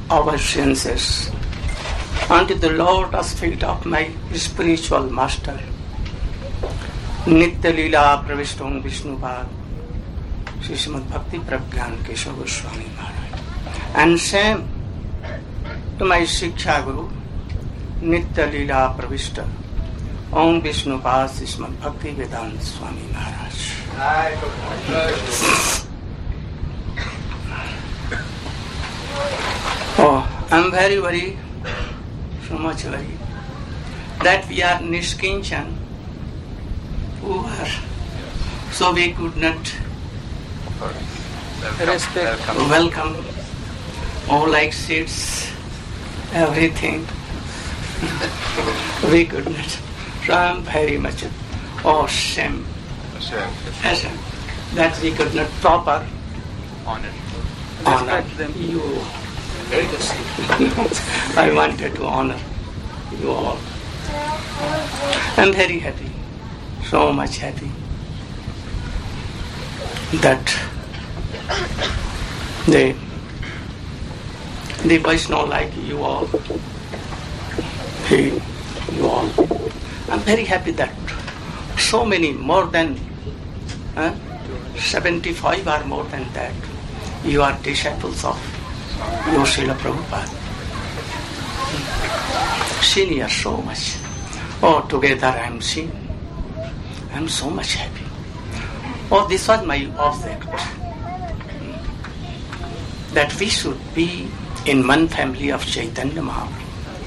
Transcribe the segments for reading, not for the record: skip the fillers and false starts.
our senses unto the lotus feet of my spiritual master, Nitya Leela Pravishtam Vishnupad, Sri Srimad Bhakti Pragyan Keshav Goswami Maharaj. And same to my Shiksha Guru, Nitya Leela Pravishta, Om Vishnupad Sri Srimad Bhakti Vedanta Swami Maharaj. Oh, I'm very, so much worried that we are Nishkinchan, poor, so we could not welcome all like seats, everything. We could not. So I'm very much shame that we could not proper honor you. Very good. I wanted to honor you all. I'm very happy, so much happy that the Vaishnava like you all, you all. I'm very happy that so many, more than 75 or more than that, you are disciples of your Srila Prabhupada. Senior so much. Oh, together I am seen. I am so much happy. Oh, this was my object. That we should be in one family of Chaitanya Mahaprabhu.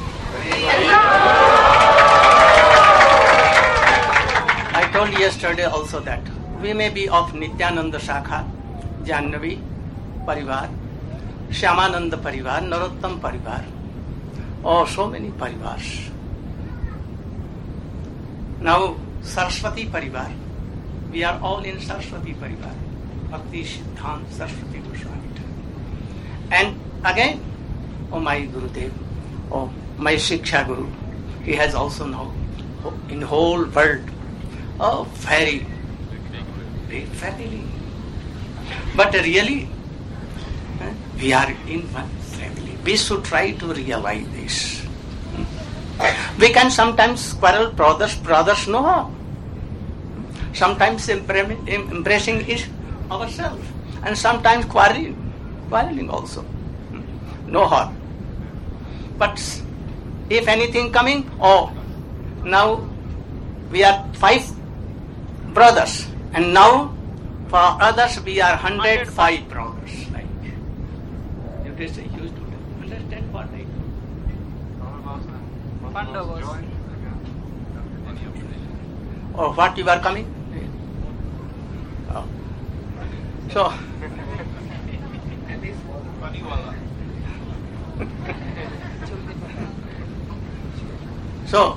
I told yesterday also that we may be of Nityananda Shakha, Jannavi Parivar, Shyamananda Parivar, Narottam Parivar. Oh, so many Parivars. Now, Saraswati Parivar. We are all in Saraswati Parivar. Bhakti Siddhanta Saraswati Goswami. And again, oh my Gurudev, oh my Shiksha Guru, he has also now in whole world, oh very great family. But really, we are in one family. We should try to realize this. We can sometimes quarrel, brothers no. Sometimes embracing is ourselves, and sometimes quarreling also. No harm. But if anything coming, oh, now we are 5 brothers, and now for others we are 105 brothers. Like, it is a huge total. Understand what I do? Or what you are coming? Oh. So, so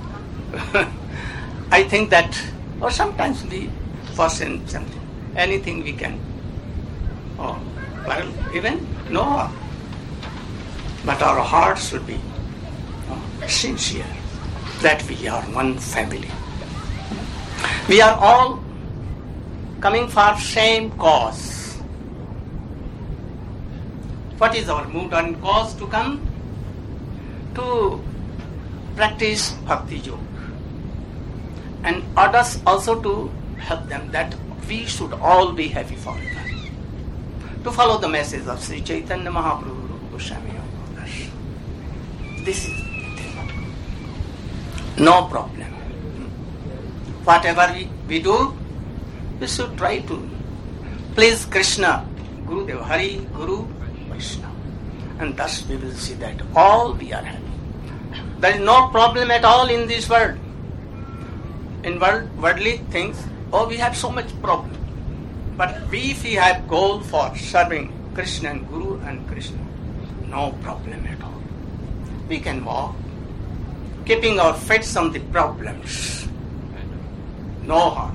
I think that, or sometimes we forsake something, anything we can, or well, even no, but our hearts should be sincere that we are one family. We are all coming for same cause. What is our mood and cause to come? To practice Bhakti Yoga. And others also to help them, that we should all be happy forever. To follow the message of Sri Chaitanya Mahaprabhu Goswami and others. This is the thing. No problem. Whatever we do, we should try to please Krishna, Gurudev, Hari, Guru, Vaishnava. And thus we will see that all we are happy. There is no problem at all in this world. In worldly things, oh, we have so much problem. But if we have goal for serving Krishna and Guru and Krishna, no problem at all. We can walk, keeping our feet on the problems. No harm.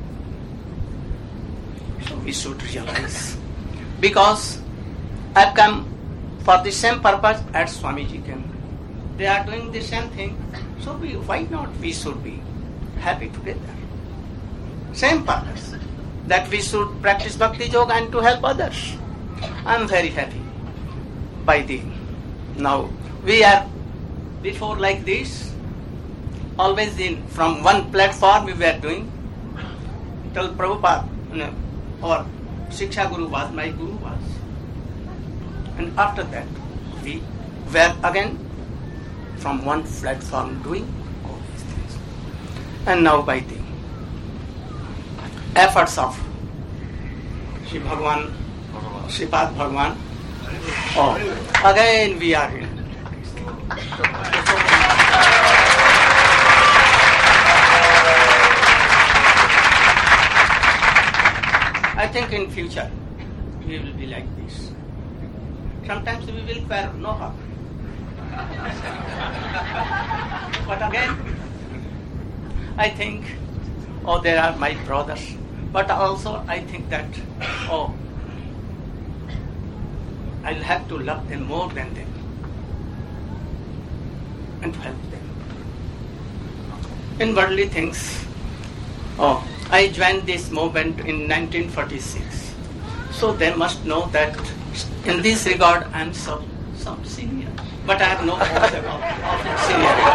So we should realize. Because I've come for the same purpose as Swamiji came. They are doing the same thing. So why not we should be happy together? Same purpose. That we should practice Bhakti Yoga and to help others. I am very happy by the Now, we are before like this, always from one platform we were doing, till Prabhupada, or Shiksha Guru was, my Guru was. And after that, we were again from one platform doing all these things. And now by the efforts of Shri Bhagavan, Shripad Bhagavan, again we are in. I think in future we will be like this. Sometimes we will wear no harm. But again, I think, they are my brothers. But also I think that, I'll have to love them more than them and to help them. In worldly things, I joined this movement in 1946. So they must know that in this regard I am some senior. But I have no thoughts about seniority.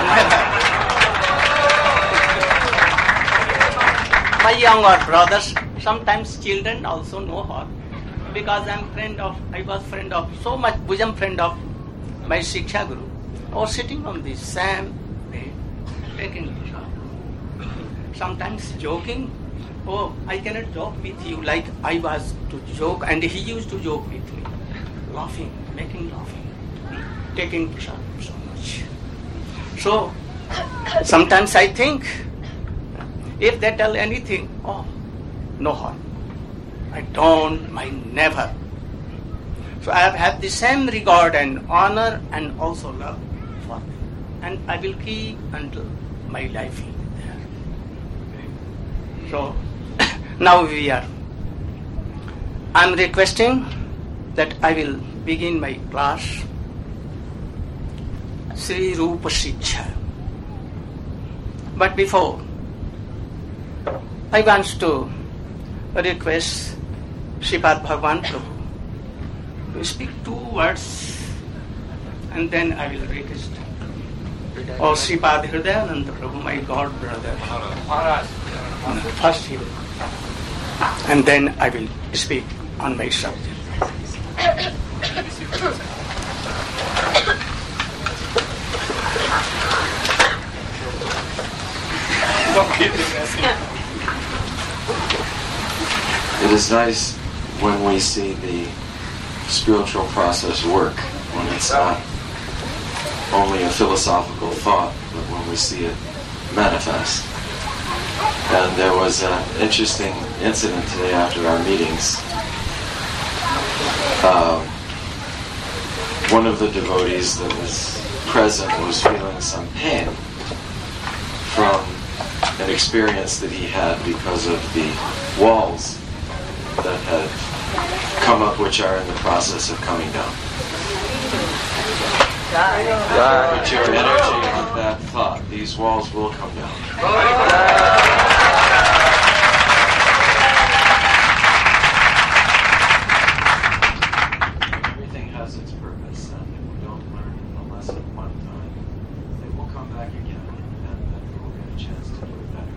My younger brothers, sometimes children also know her. Because I was friend of, so much bosom friend of my Shiksha Guru. Or sitting on the same bed, taking prasad. Sometimes joking, I cannot joke with you like I was to joke, and he used to joke with me. Laughing, taking prasad so much. So, sometimes I think, if they tell anything, no harm. I never. So I have had the same regard and honor and also love for them. And I will keep until my life is there. So now I'm requesting that I will begin my class, Sri Rupa Shiksha. But before, I want to request Shripad Bhagavan Prabhu to speak 2 words, and then I will request Shripad Hridayananda Prabhu, my God brother. First he will, and then I will speak on my subject. It is nice when we see the spiritual process work, when it's not only a philosophical thought, but when we see it manifest. And there was an interesting incident today after our meetings. One of the devotees that was present was feeling some pain from an experience that he had because of the walls that had come up, which are in the process of coming down. Put your energy on that thought. These walls will come down. Everything has its purpose, and if we don't learn a lesson one time, it will come back again, and then we'll get a chance to do it better.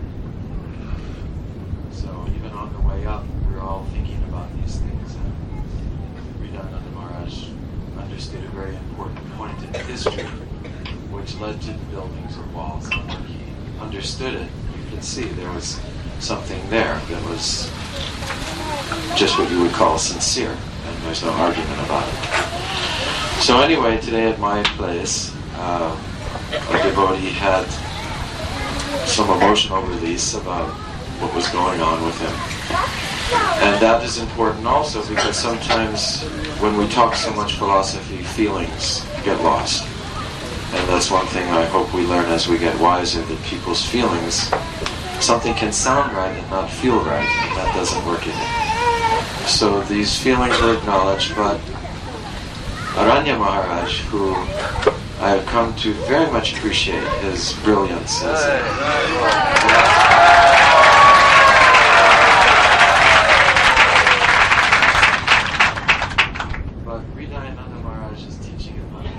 So even on the way up, we're all thinking about these things. And Hridayananda Maharaj understood a very important point in history, which led to the buildings of walls. And when he understood it, you could see there was something there that was just what you would call sincere, and there's no argument about it. So anyway, today at my place, a devotee had some emotional release about what was going on with him. And that is important also, because sometimes when we talk so much philosophy, feelings get lost. And that's one thing I hope we learn as we get wiser, that people's feelings, something can sound right and not feel right, and that doesn't work either. So these feelings are acknowledged, but Aranya Maharaj, who I have come to very much appreciate his brilliance as a but Hridayananda Maharaj is teaching about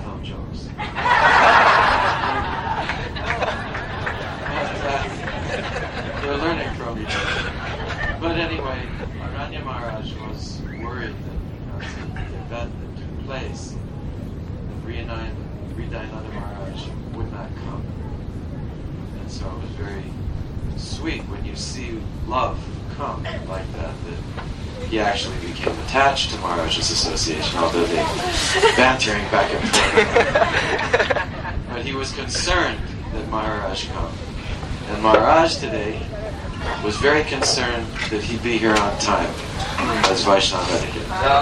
Hridayananda Maharaj would not come. And so it was very sweet when you see love come like that he actually became attached to Maharaj's association, although they bantering back and forth. But he was concerned that Maharaj come. And Maharaj today was very concerned that he'd be here on time, as Vaishnava etiquette.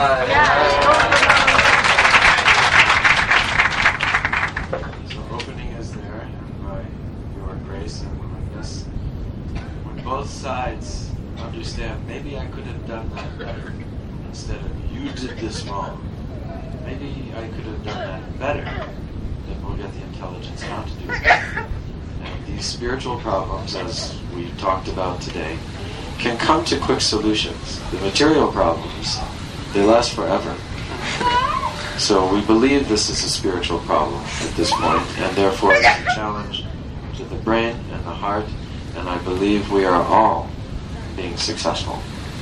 So opening is there, and by your grace and willingness, when both sides understand, maybe I could have done that better, instead of you did this wrong, maybe I could have done that better, then we'll get the intelligence how to do it. And these spiritual problems, as we talked about today, can come to quick solutions. The material problems, they last forever. So we believe this is a spiritual problem at this point, and therefore it's a challenge to the brain and the heart, and I believe we are all being successful.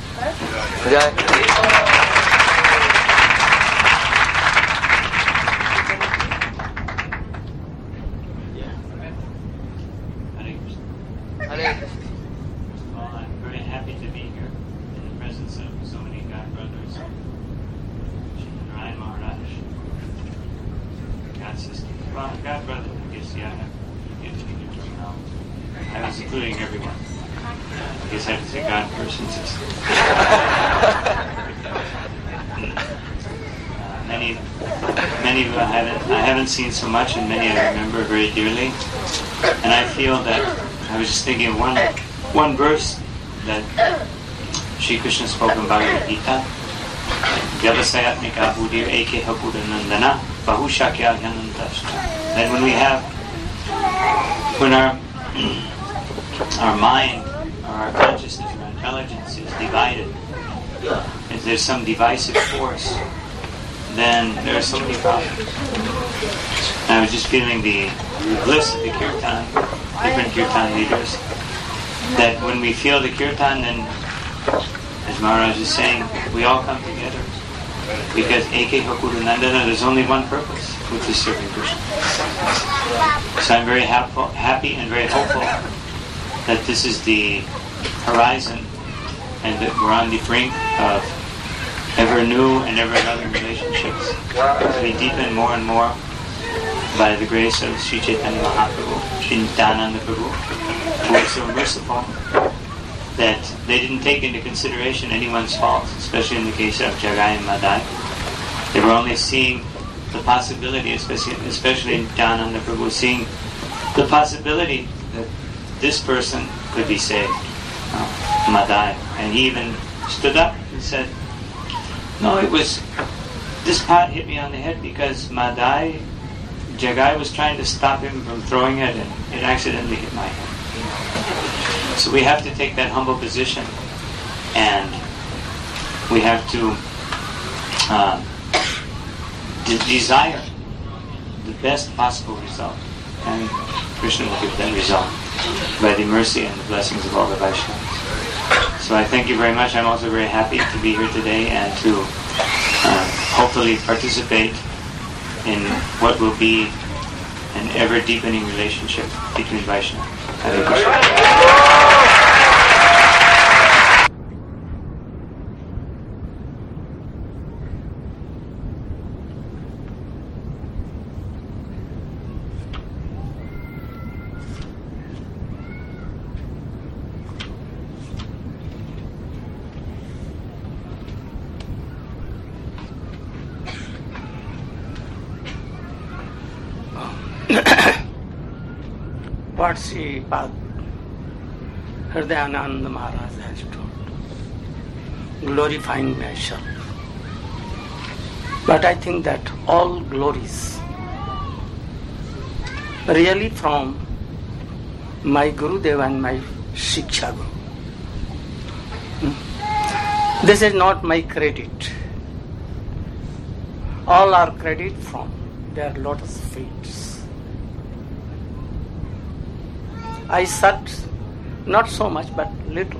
Well, I'm very happy to be here in the presence of so many God brothers, Narayan Maharaj, God sister. Well, God brother, I guess, yeah, I have to get to now. I was including everyone. I guess I have to say God person. Many of I haven't seen so much, and many I remember very dearly. And I feel that I was just thinking of one verse that Sri Krishna spoke in Bhagavad Gita. Vyavasayatmika buddhir eke hapudanandana bahushakya hyanantashta. That when our mind, our consciousness, our intelligence is divided, if there's some divisive force, then there are so many problems. And I was just feeling the bliss of the kirtan, different kirtan leaders, that when we feel the kirtan, then, as Maharaj is saying, we all come together. Because Eke Hakurunandana, there's only one purpose, which is serving Krishna. So I'm very happy and very hopeful that this is the horizon and that we're on the brink of ever new and ever another relationships to be deepened more and more by the grace of Sri Chaitanya Mahaprabhu, Sri Nityananda Prabhu, who was so merciful that they didn't take into consideration anyone's faults, especially in the case of Jagai and Madai. They were only seeing the possibility, especially Nityananda Prabhu, seeing the possibility that this person could be saved, Madai. And he even stood up and said, no, this pot hit me on the head because Madai, Jagai was trying to stop him from throwing it, and it accidentally hit my head. So we have to take that humble position, and we have to desire the best possible result, and Krishna will give that result by the mercy and the blessings of all the Vaishnavas. So I thank you very much. I'm also very happy to be here today and to hopefully participate in what will be an ever-deepening relationship between Vaishnavas. Hare Krishna. What Sri Hridayananda Maharaj has told, glorifying myself. But I think that all glories really from my Gurudev and my Shiksha Guru. This is not my credit. All are credit from their lotus feet. I search not so much but little,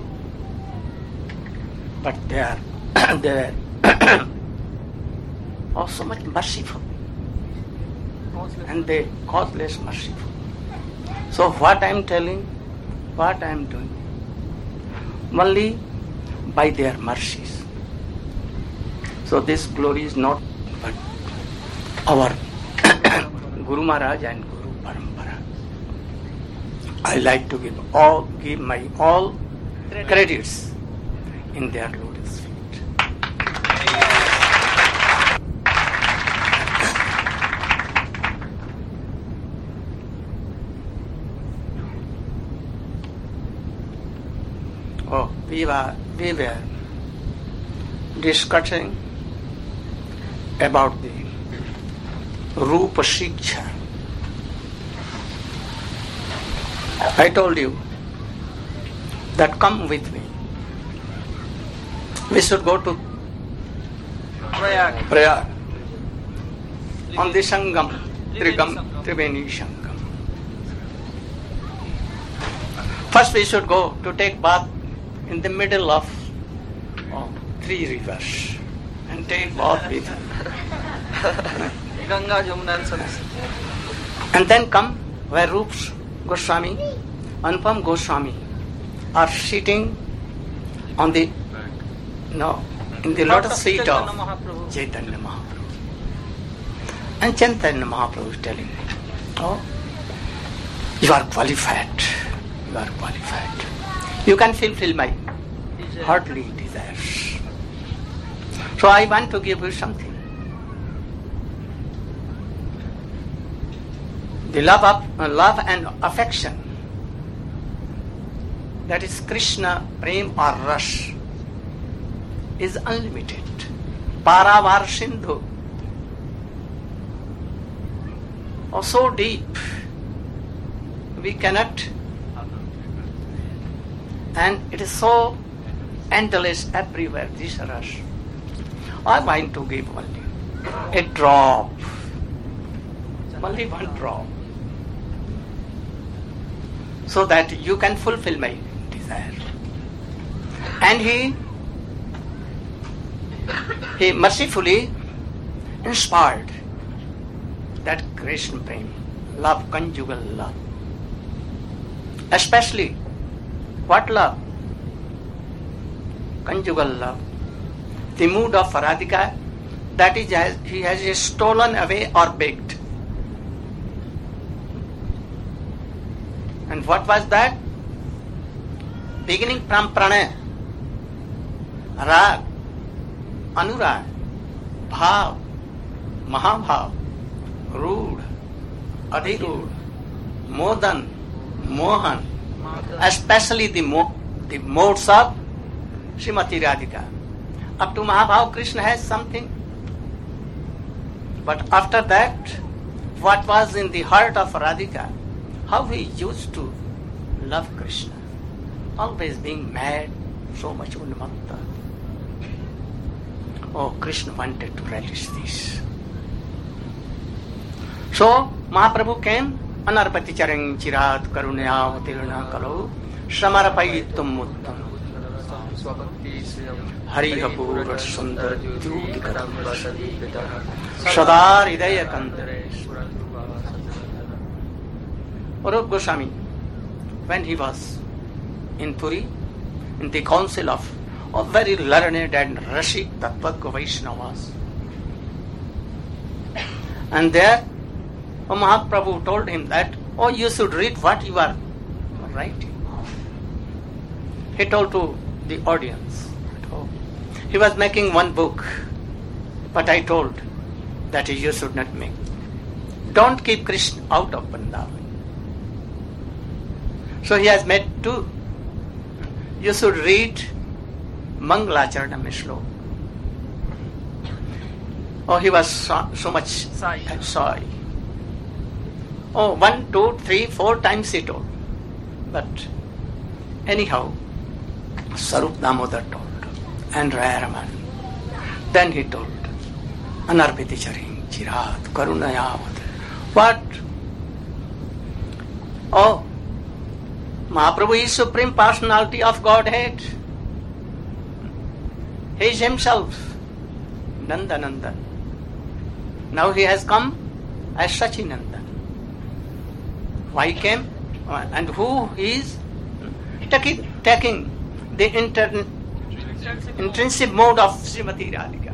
but they are oh, so much merciful. and they causeless merciful. So what I am telling, what I am doing, only by their mercies. So this glory is not but our Guru Maharaj and Guru Parampara. I like to give my all credits in their lotus feet. Oh, we were discussing about the Rupa Shiksha. I told you that come with me. We should go to Prayag on the Sangam, Triveni Sangam. First we should go to take bath in the middle of 3 rivers and take bath with Ganga, Jamuna and Saraswati. And then come where Rupa Goswami, Anupam Goswami are sitting on the in the lotus feet of Chaitanya Mahaprabhu. And Chaitanya Mahaprabhu is telling me, oh, you are qualified. You are qualified. You can fulfill my heartly desires. So I want to give you something. The love and affection, that is Krishna, Prem or Ras, is unlimited. Paravar Sindhu. Oh, so deep. We cannot. And it is so endless everywhere, this Ras. I want to give only a drop. Only one drop. So that you can fulfill my desire. And he mercifully inspired that Krishna Prem, love, conjugal love. Especially, what love? Conjugal love. The mood of Radhika, that is, he has stolen away or begged. And what was that? Beginning from Pranay, Rag, Anurag, Bhav, Mahabhav, Rood, Adhirud, Modan, Mohan, especially the modes of Srimati Radhika. Up to Mahabhav, Krishna has something. But after that, what was in the heart of Radhika? How he used to love Krishna, always being mad, so much unmatta. Oh, Krishna wanted to relish this. So, Mahaprabhu came, Anarpati Charang Chirat Karunaya Vatirna Kalo, Samarapayitum Muttam, Harihapur Sundar Jyoti Karam Sadar Hidaya Kantaresh. Rupa Goswami, when he was in Puri, in the council of very learned and Rashik Tattvagga Vaishnavas, and there Mahaprabhu told him that, oh, you should read what you are writing. He told to the audience, oh, he was making one book, but I told that you should not make. Don't keep Krishna out of Vrindavan. So he has made 2. You should read Mangalacharanam Shloka. Oh, he was so much sorry. Oh, 1, 2, 3, 4 times he told. But anyhow, Sarup Damodar told, and Rayaraman. Then he told, Anarpiti Charing Chirat Karunayavad. What? Oh, Mahaprabhu is Supreme Personality of Godhead. He is himself, Nandanandan. Now he has come as Sachinandan. Why he came? And who is taking the intrinsic mode of Srimati Radhika.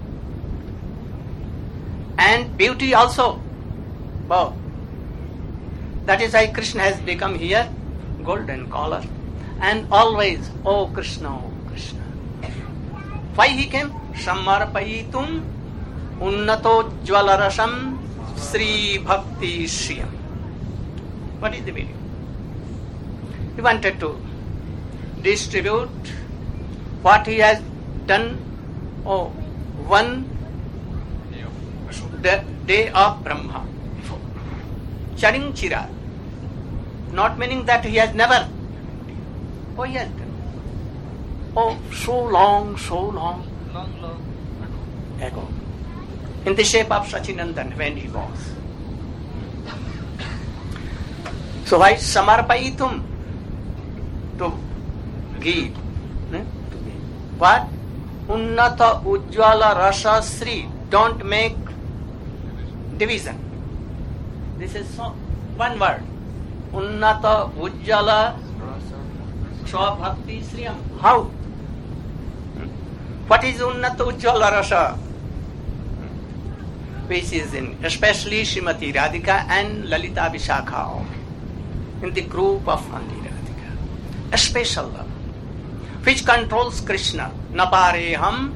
And beauty also. Wow. That is why Krishna has become here golden collar. And always, oh Krishna, oh Krishna. Why he came? Samarpayitum unnato jvalarasam Sri Bhakti Shriyam. What is the meaning? He wanted to distribute what he has done one day of Brahma. Charing Chira. Not meaning that he has never. Oh, he has done. Oh, so long ago. In the shape of Sachinandan when he was. So why Samarpayitum? To give. What? Unnata Ujjvala Rasa Sri. Don't make division. This is one word. Unnata Ujjvala Swa Bhakti Sriyam. How? What is Unnata Ujjvala Rasa? Which is in especially Srimati Radhika and Lalita Vishakha. In the group of only Radhika. A special love. Which controls Krishna. Napareham.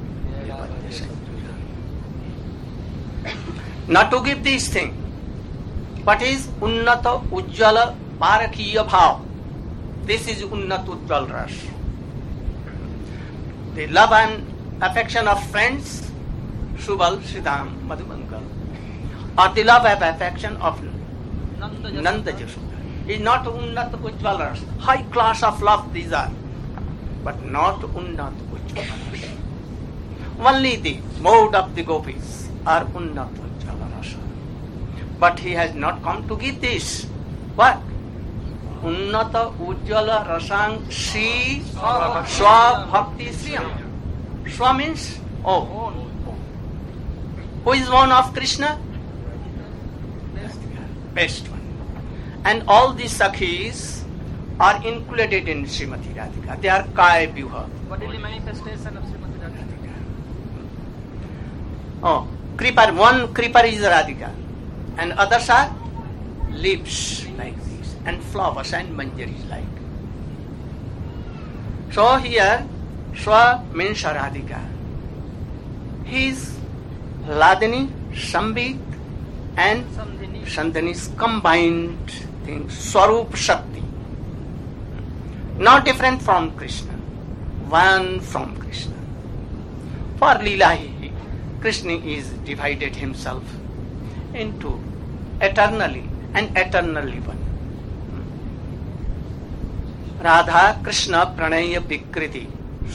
Not to give these things. What is Unnata Ujjala Parakiya Bhav? This is Unnata Ujjala Ras. The love and affection of friends, Subal, Sridham, Madhubankal. Or the love and affection of Nanda Jashoda. Is not Unnata Ujjala Ras. High class of love these are. But not Unnata Ujjala Ras. Only the mode of the gopis are Unnata Ujjala Rasa. But he has not come to give this. What? Unnata Ujjala Rasang Sri Swa Bhakti Sriyam. Swa means oh. Who is one of Krishna? Best one. And all these Sakhis are included in Srimati Radhika. They are Kaya Vyuha. What is the manifestation of Srimati Radhika? Oh, creeper. One creeper is Radhika. And others are leaves like this. And flowers and manjaris like. So here, Swa means Radhika. He is Ladini, Sambit and Sandhani's combined thing, Swarup Shakti. Not different from Krishna. One from Krishna. For Leela, Krishna is divided himself into eternally and eternally one. Radha Krishna Pranaya Vikriti.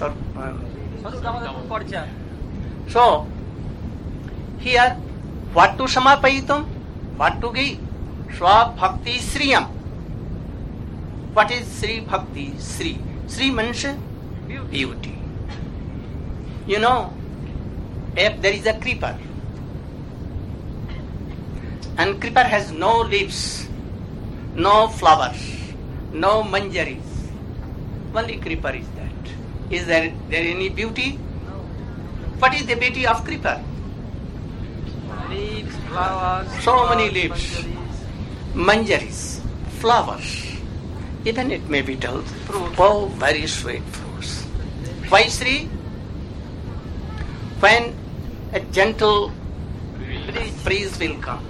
So, here, what to Samarpayitum? What to give? Swa Bhakti Sriyam. What is Sri Bhakti? Sri. Sri means beauty. You know, if there is a creeper, and creeper has no leaves, no flowers, no manjaris, only creeper is that. Is there any beauty? No. What is the beauty of creeper? Leaves, flowers. So many leaves, manjaris, flowers. Even it may be told, oh, very sweet fruits. Why, Sri? When a gentle breeze will come,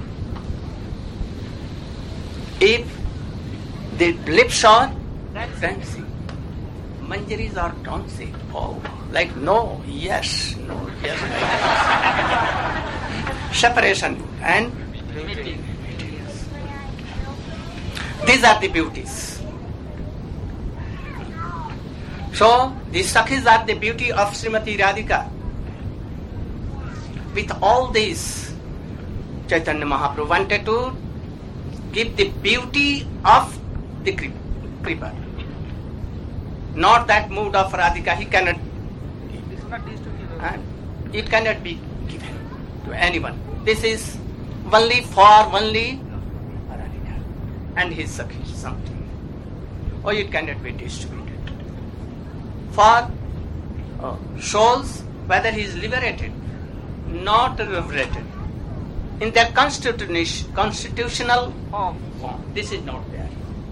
if the lips are dancing, manjaris are dancing. Oh, like no, yes, no, yes. Separation and Meeting. these are the beauties. So, the Sakhis are the beauty of Srimati Radhika. With all this, Chaitanya Mahaprabhu wanted to give the beauty of the creeper. Not that mood of Radhika, he cannot. It's not used to give. And it cannot be given to anyone. This is only for only Radhika and his Sakhi something, or it cannot be distributed. For souls, whether he is liberated, not liberated, in their constitutional form, this is not there.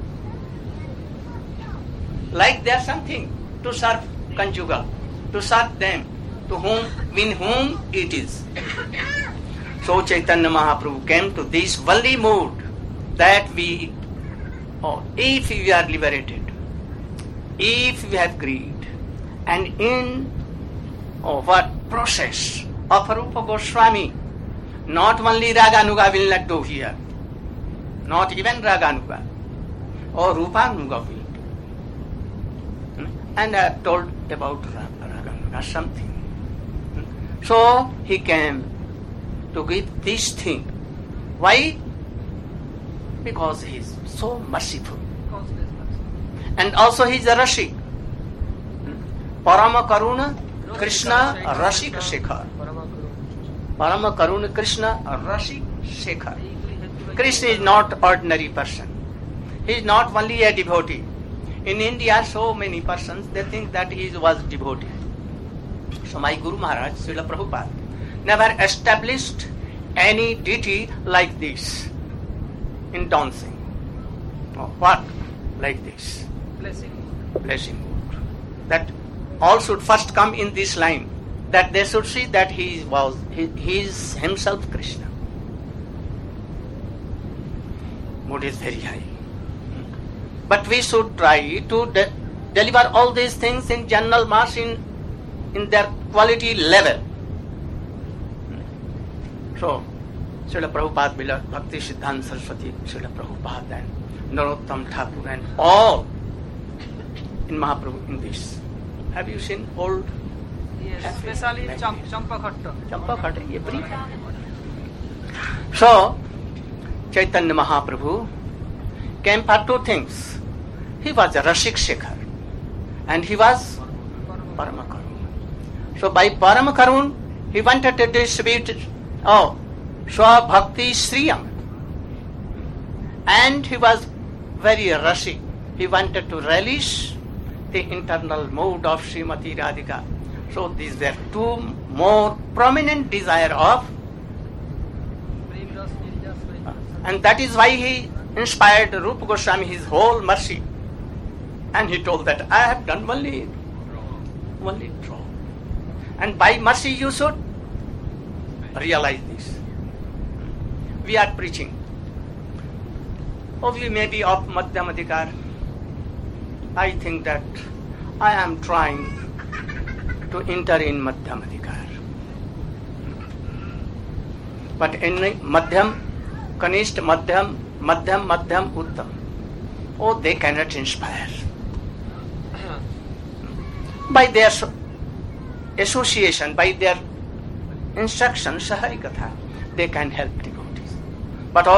Like there something to serve conjugal, to serve them, to whom, in whom it is. So Chaitanya Mahaprabhu came to this only mood that we, if we are liberated, if we have greed, and in what process of Rupa Goswami, not only Raganuga will not do here, not even Raganuga, or Rupanuga will do. And I have told about Raganuga something. So he came to give this thing. Why? Because he is so merciful. And also he is a Rashik. Parama Karuna Krishna Rashik Shekhar. Parama Karuna Krishna Rashik Shekhar. Krishna is not ordinary person. He is not only a devotee. In India, so many persons, they think that he was devotee. So my Guru Maharaj, Srila Prabhupada, never established any deity like this in dancing. What? Like this. Blessing mood. That all should first come in this line, that they should see that he is himself Krishna. Mood is very high. But we should try to deliver all these things in general mass in their quality level. So, Srila Prabhupada, beloved Bhakti Siddhanta Saraswati, Srila Prabhupada and Narottam Thakur and all in Mahaprabhu in this. Have you seen old? Yes, especially Champakhatta. Champakhatta, every. So, Chaitanya Mahaprabhu came for two things. He was a Rashik Shekhar and he was Paramakarun. So by Paramakarun, he wanted to distribute Swa Bhakti Sriyam. And he was very Rashik. He wanted to relish the internal mood of Srimati Radhika. So these were two more prominent desire of, and that is why he inspired Rupa Goswami his whole mercy. And he told that I have done only draw. And by mercy you should realize this. We are preaching. We may be of Madhyamadikar. I think that I am trying to enter in Madhyamadikar. But in Madhyam, Kanishta, Madhyam, Uttam, they cannot inspire. By their association, by their instruction, Saharikatha, they can help devotees. But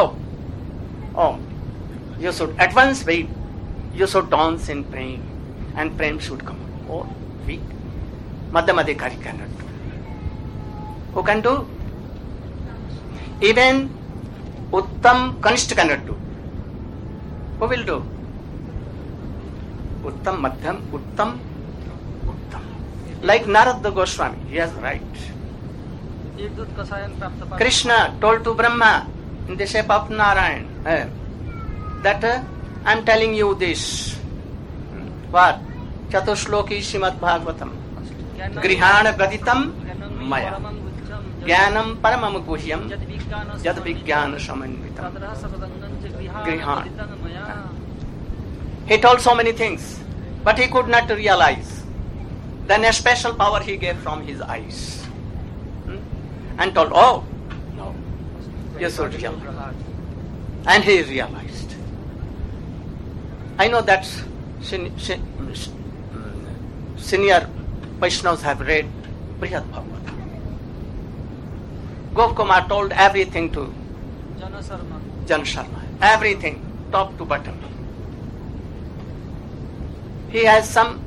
you should at once wait. You should dance in praying, and praying should come. Weak. Madhyamadikari cannot do. Who can do? Even Uttam Kanishta cannot do. Who will do? Uttam, Madhyam, Uttam. Like Narada Goswami, he is right. Krishna told to Brahma in the shape of Narayan that I am telling you this. What? Chatushloki Srimad Bhagavatam. Grihana Gaditam Maya. Jnanam Paramam Guhyam Jad Vijnana Samanvitam. Grihana. He told so many things, but he could not realize. Then a special power he gave from his eyes. And told, no, you should realize. And he realized. I know that senior Vaishnavas have read Brihad Bhagavatam. Gopkumar told everything to Jan Sharma. Everything, top to bottom. He has some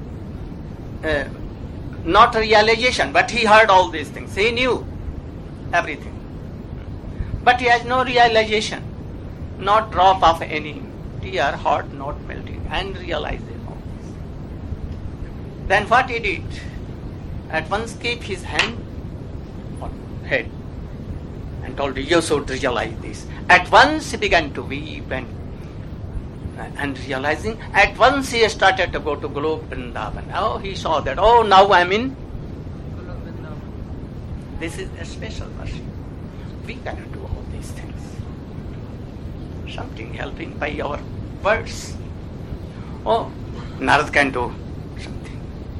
not realization, but he heard all these things. He knew everything. But he has no realization, not drop of any tear, heart not melting, and realizing all this. Then what he did? At once keep his hand on head and told, you should realize this. At once he began to weep and realizing, at once he started to go to Golok Vrindavan. Oh, he saw that, oh, now I am in. This is a special mercy. We cannot do all these things. Something helping by our words. Oh, Narad can do something.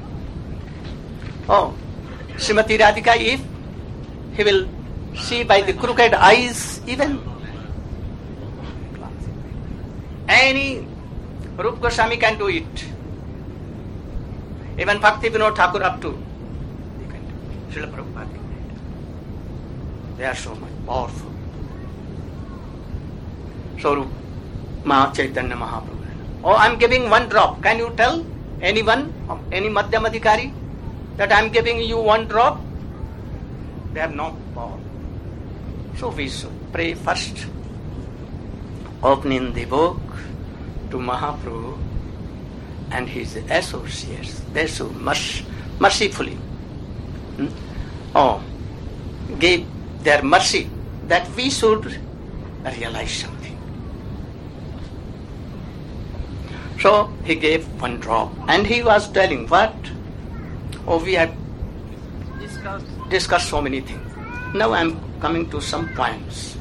Oh, Srimati Radhika, if he will see by the crooked eyes, even any Rupa Goswami can do it. Even Bhakti Vinod Thakur up to Srila Prabhupada. They are so much powerful. So Maha Chaitanya Mahaprabhu. Oh, I am giving one drop. Can you tell anyone, any Madhyam Adhikari, that I am giving you one drop? They have no power. So we should pray first, opening the book to Mahaprabhu and his associates. They should mercifully give their mercy that we should realize something. So he gave one drop and he was telling what? Oh, we had discussed so many things. Now I am coming to some points.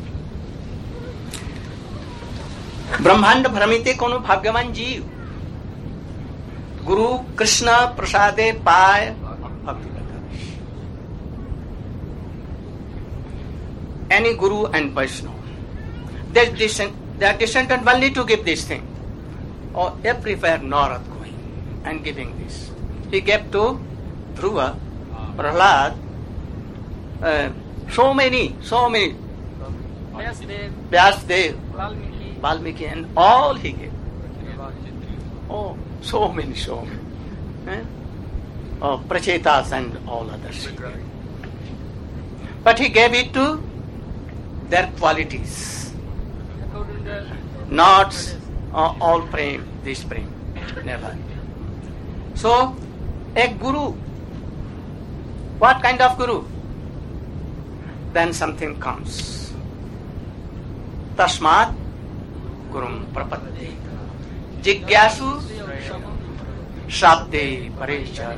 ब्रह्मांड भ्रमिते कोनो भाग्यवान जीव गुरु कृष्ण प्रसादे पाय भक्ति प्रकाश. Any guru and Vaishnava, they are descended only to give this thing. Or everywhere Narad going and giving this. He gave to Dhruva, Prahlad, so many, Vyasdev, Valmiki, and all he gave. Oh, so many. Oh, Prachetas and all others. But he gave it to their qualities. Not all prem, this prem. Never. So, a guru, what kind of guru? Then something comes. Tasmat Gurum Prapadde Jigyasu Shabde Parecha.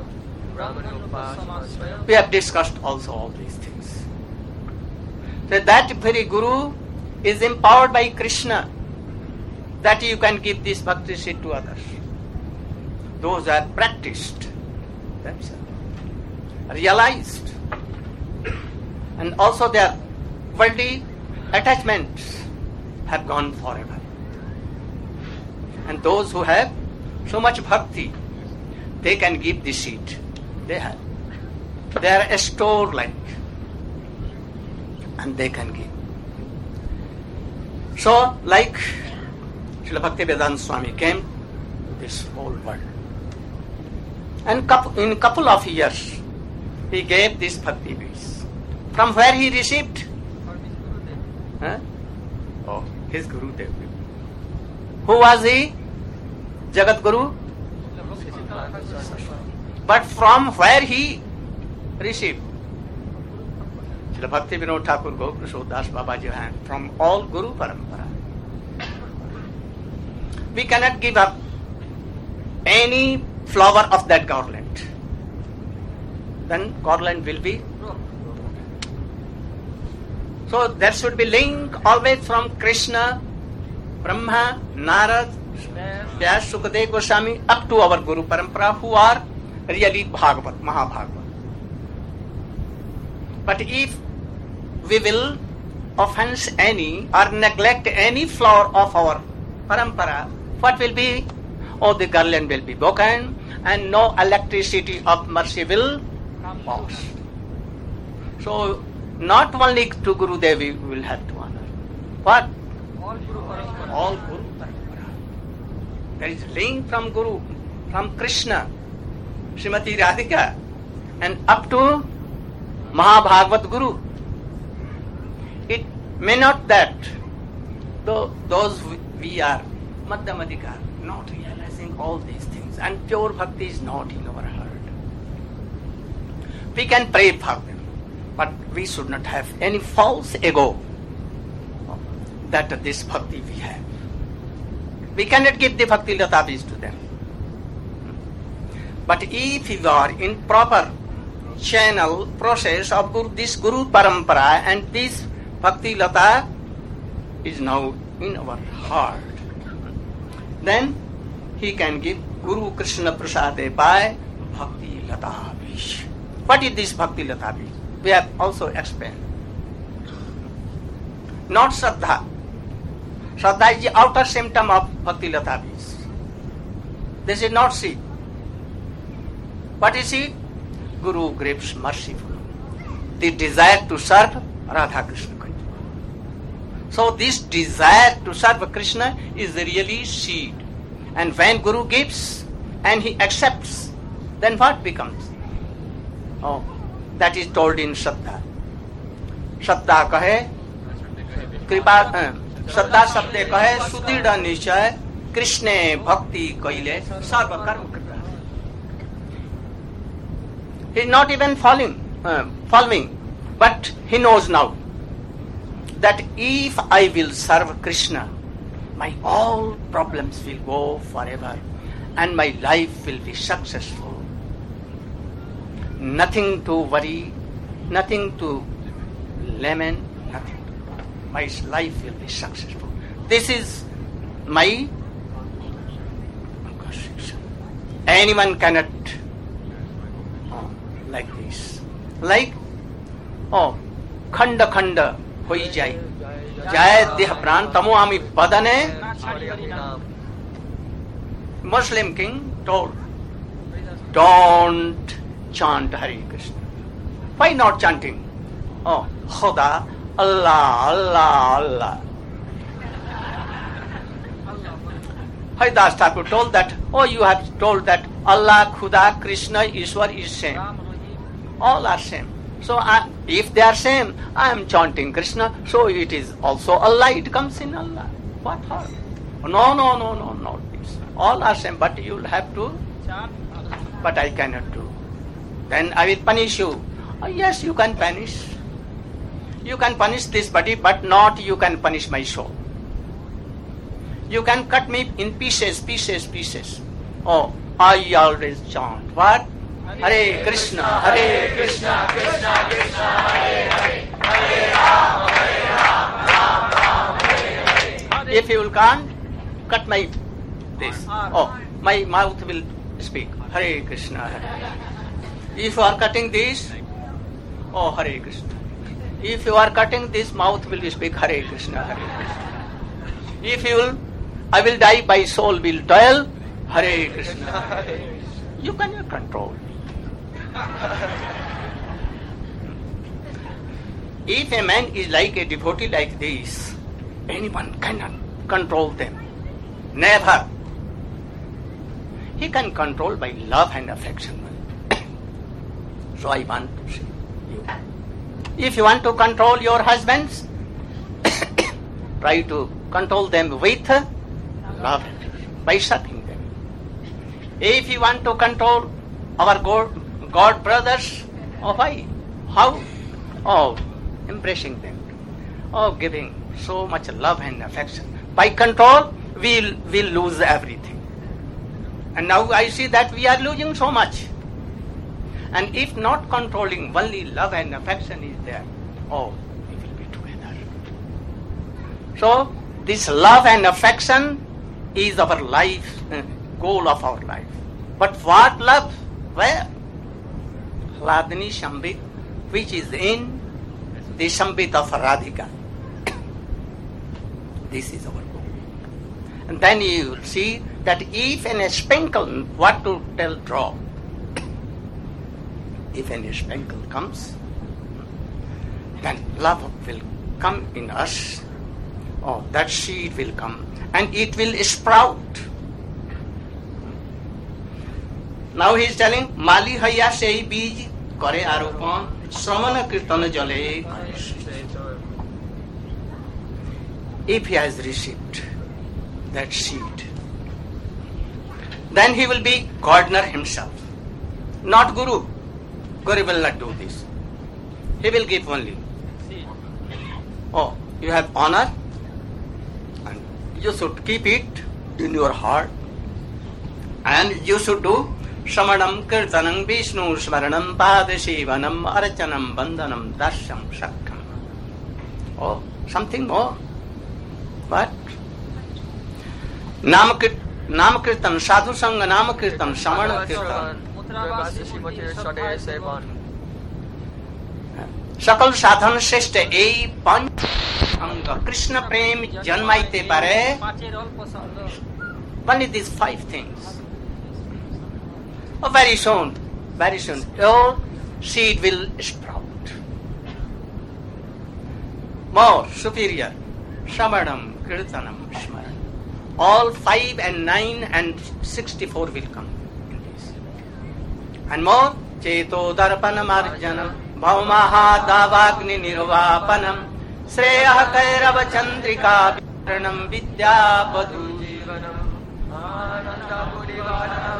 We have discussed also all these things. So that very guru is empowered by Krishna, that you can give this bhakti seed to others. Those are practiced themselves, realized, and also their worldly attachments have gone forever. And those who have so much bhakti, they can give the seed. They have. They are a store like, and they can give. So, like Srila Bhaktivedanta Swami came to this whole world. And in a couple of years, he gave this bhakti base. From where he received? Oh, his Guru Dev. Who was he? Jagat Guru? But from where he received? Srila Bhakti Vinod Thakur Gopal Das Babaji had from all Guru Parampara. We cannot give up any flower of that garland. Then garland will be. So there should be link always from Krishna, Brahma, Narad, Vyas, Sukadev Goswami up to our Guru Parampara who are really Bhagavat, Mahabhagavat. But if we will offense any or neglect any flower of our Parampara, what will be? Oh, the garland will be broken and no electricity of mercy will pass. So, not only to Guru Devi we will have to honor. What? All Guru Parampara. There is a link from Guru, from Krishna, Srimati Radhika, and up to Mahabhagavat Guru. May not that, though those we are Madhyamadika, not realizing all these things, and pure bhakti is not in our heart. We can pray for them, but we should not have any false ego that this bhakti we have. We cannot give the bhakti latabis to them. But if you are in proper channel process of this Guru Parampara, and this bhakti lata is now in our heart, then he can give Guru Krishna Prasade by bhakti latabish. What is this bhakti latabish? We have also explained. Not Shraddha. Shraddha is the outer symptom of bhakti latabish. This is not seed. What is it? Guru grapes merciful. The desire to serve Radha Krishna. So this desire to serve Krishna is really seed. And when Guru gives and he accepts, then what becomes? Oh, that is told in Shraddha. Shraddha kahe, kripa, Shraddha sabde kahe, sudhida nishay, Krishne bhakti kaile, sarva karma krita. He is not even following, but he knows now that if I will serve Krishna, my all problems will go forever and my life will be successful. Nothing to worry, nothing to lament, nothing. My life will be successful. This is my conviction. Anyone cannot like this. Like, khanda khanda hoi jai. Jai deha pran tamo ami badane. Muslim king told, don't chant Hare Krishna. Why not chanting? Oh, Khuda, Allah, Allah, Allah. Haridas Thakur told that, you have told that Allah, Khuda, Krishna, Ishwar is same. All are same. So if they are same, I am chanting Krishna, so it is also Allah, it comes in Allah. What harm? No, not this. All are same, but you will have to, but I cannot do. Then I will punish you. Yes, you can punish. You can punish this body, but not you can punish my soul. You can cut me in pieces. Oh, I always chant. What? Hare Krishna, Hare Krishna, Krishna Krishna, Hare Hare, Hare Rama, Rama Rama, Hare Hare. If you can't cut my this, my mouth will speak Hare Krishna, Hare Hare. If you are cutting this, Hare Krishna. If you are cutting this, mouth will speak Hare Krishna, Hare Krishna. If you will, I will die, my soul will toil, Hare Krishna, Hare Krishna. You cannot control. If a man is like a devotee like this, anyone cannot control them. Never. He can control by love and affection. So I want to say you. If you want to control your husbands, try to control them with love by serving them. If you want to control our God brothers, why? How? Embracing them. Giving so much love and affection. By control, we'll lose everything. And now I see that we are losing so much. And if not controlling, only love and affection is there, we will be together. So, this love and affection is our life, goal of our life. But what love? Where? Hladni Shambhit, which is in the Shambhit of Radhika. This is our goal. And then you will see that if in a sprinkle, what to tell drop? If any sprinkle comes, then love will come in us. That seed will come and it will sprout. Now he is telling, Mali haya sei bij kare aropan, Sramana kirtana jale. if he has received that seed, then he will be gardener himself, not Guru. Guru will not do this. He will give only. Oh, you have honor, and you should keep it in your heart, and you should do Shamanam, Kirtanam, Vishnu, Smaranam, Padashivanam, Archanam, Bandhanam, Darsham, Shakkam. Oh, something more. What? Namakirtan, Sadhu Sangha, Namakirtan, Samana Kirtan. सकल साधन श्रेष्ठ यही पंच अंग कृष्ण प्रेम जन्माइते पारे only these 5 things. Oh, very soon your seed will sprout. More superior, Shravanam, Kirtanam, Smaran. All 5 and 9 and 64 will come in this. And more, Cheto Darpanam Arjanam, Bhaumaha Davagni Nirvapanam, Sreya Kairava Chandrika Viranam Vidya Padu Jivanam, Ananda Buddhivanam,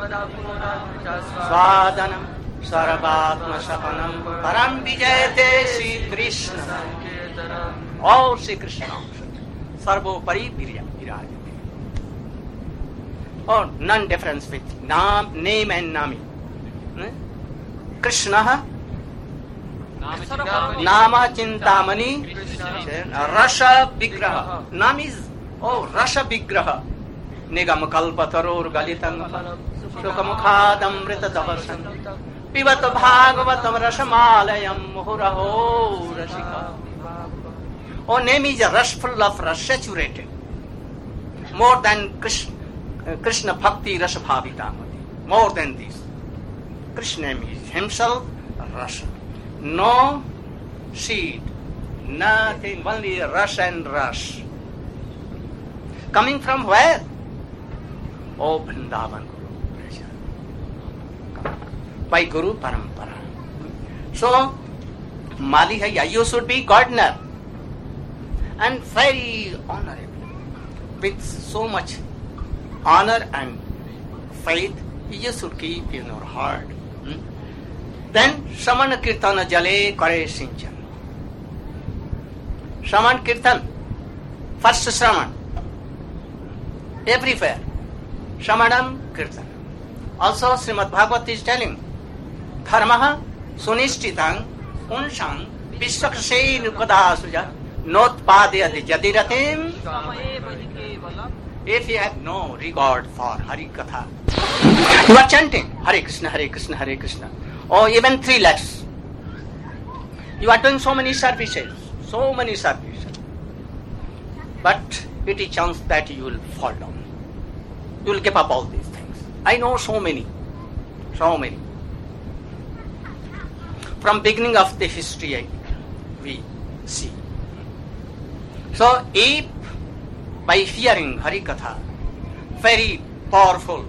Swadanam, Sarvatma Sapanam, Param Vijayate Sri Krishna. All Sri Krishna. Sarvo Pari Virajate. Oh, none difference with name and nami. Krishna Nama Chintamani Rasha Vigraha. Nam is Rasha Vigraha. Nigam Kalpataror Galitan Sukamukhadam Rita Davasan Pivata Bhagavatam Rashamalayam Muhuraho Rashika. Oh, name is a rush full of rush, saturated. More than Krishna Bhakti Rasa Bhavitamati. More than this. Krishna is himself Rasa. No seed, nothing, only rush and rush. Coming from where? Oh, Vrindavan Guru. By Guru Parampara. So, Mali hai, you should be gardener. And very honorable. With so much honor and faith, you should keep in your heart. Then Samana Kirtana Jale Kare Sinchan. Saman Kirtan, first Saman. Everywhere. Samanam Kirtan. Also Srimad Bhagavad is telling Dharmaha Sunistitang Unshang Vishwakasei Nukadasuja Notpadhyati Jadiratim. If you have no regard for Hari Katha, you are chanting Hare Krishna, Hare Krishna, Hare Krishna. Or even 3 lakhs. You are doing so many services. But it is chance that you will fall down. You will give up all these things. I know so many. From beginning of the history we see. So if by hearing Hari Katha, very powerful,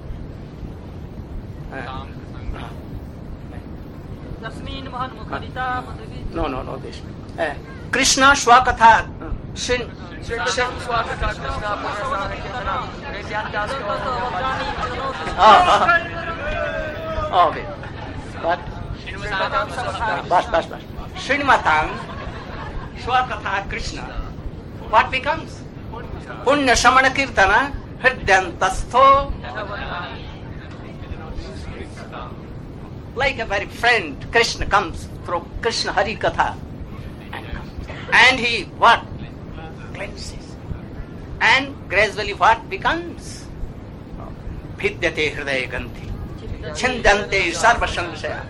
no, this. Krishna Swakatha, okay. What? Bas. Srinmatang Swakatha Krishna. What becomes? Punya Samana Kirtana Hridyantastho. Like a very friend, Krishna comes through Krishna Hari Katha. And he what? Cleanses. And gradually what becomes? Bhidyate Hridaya Ganthi. Chindante Sarva Samsaya.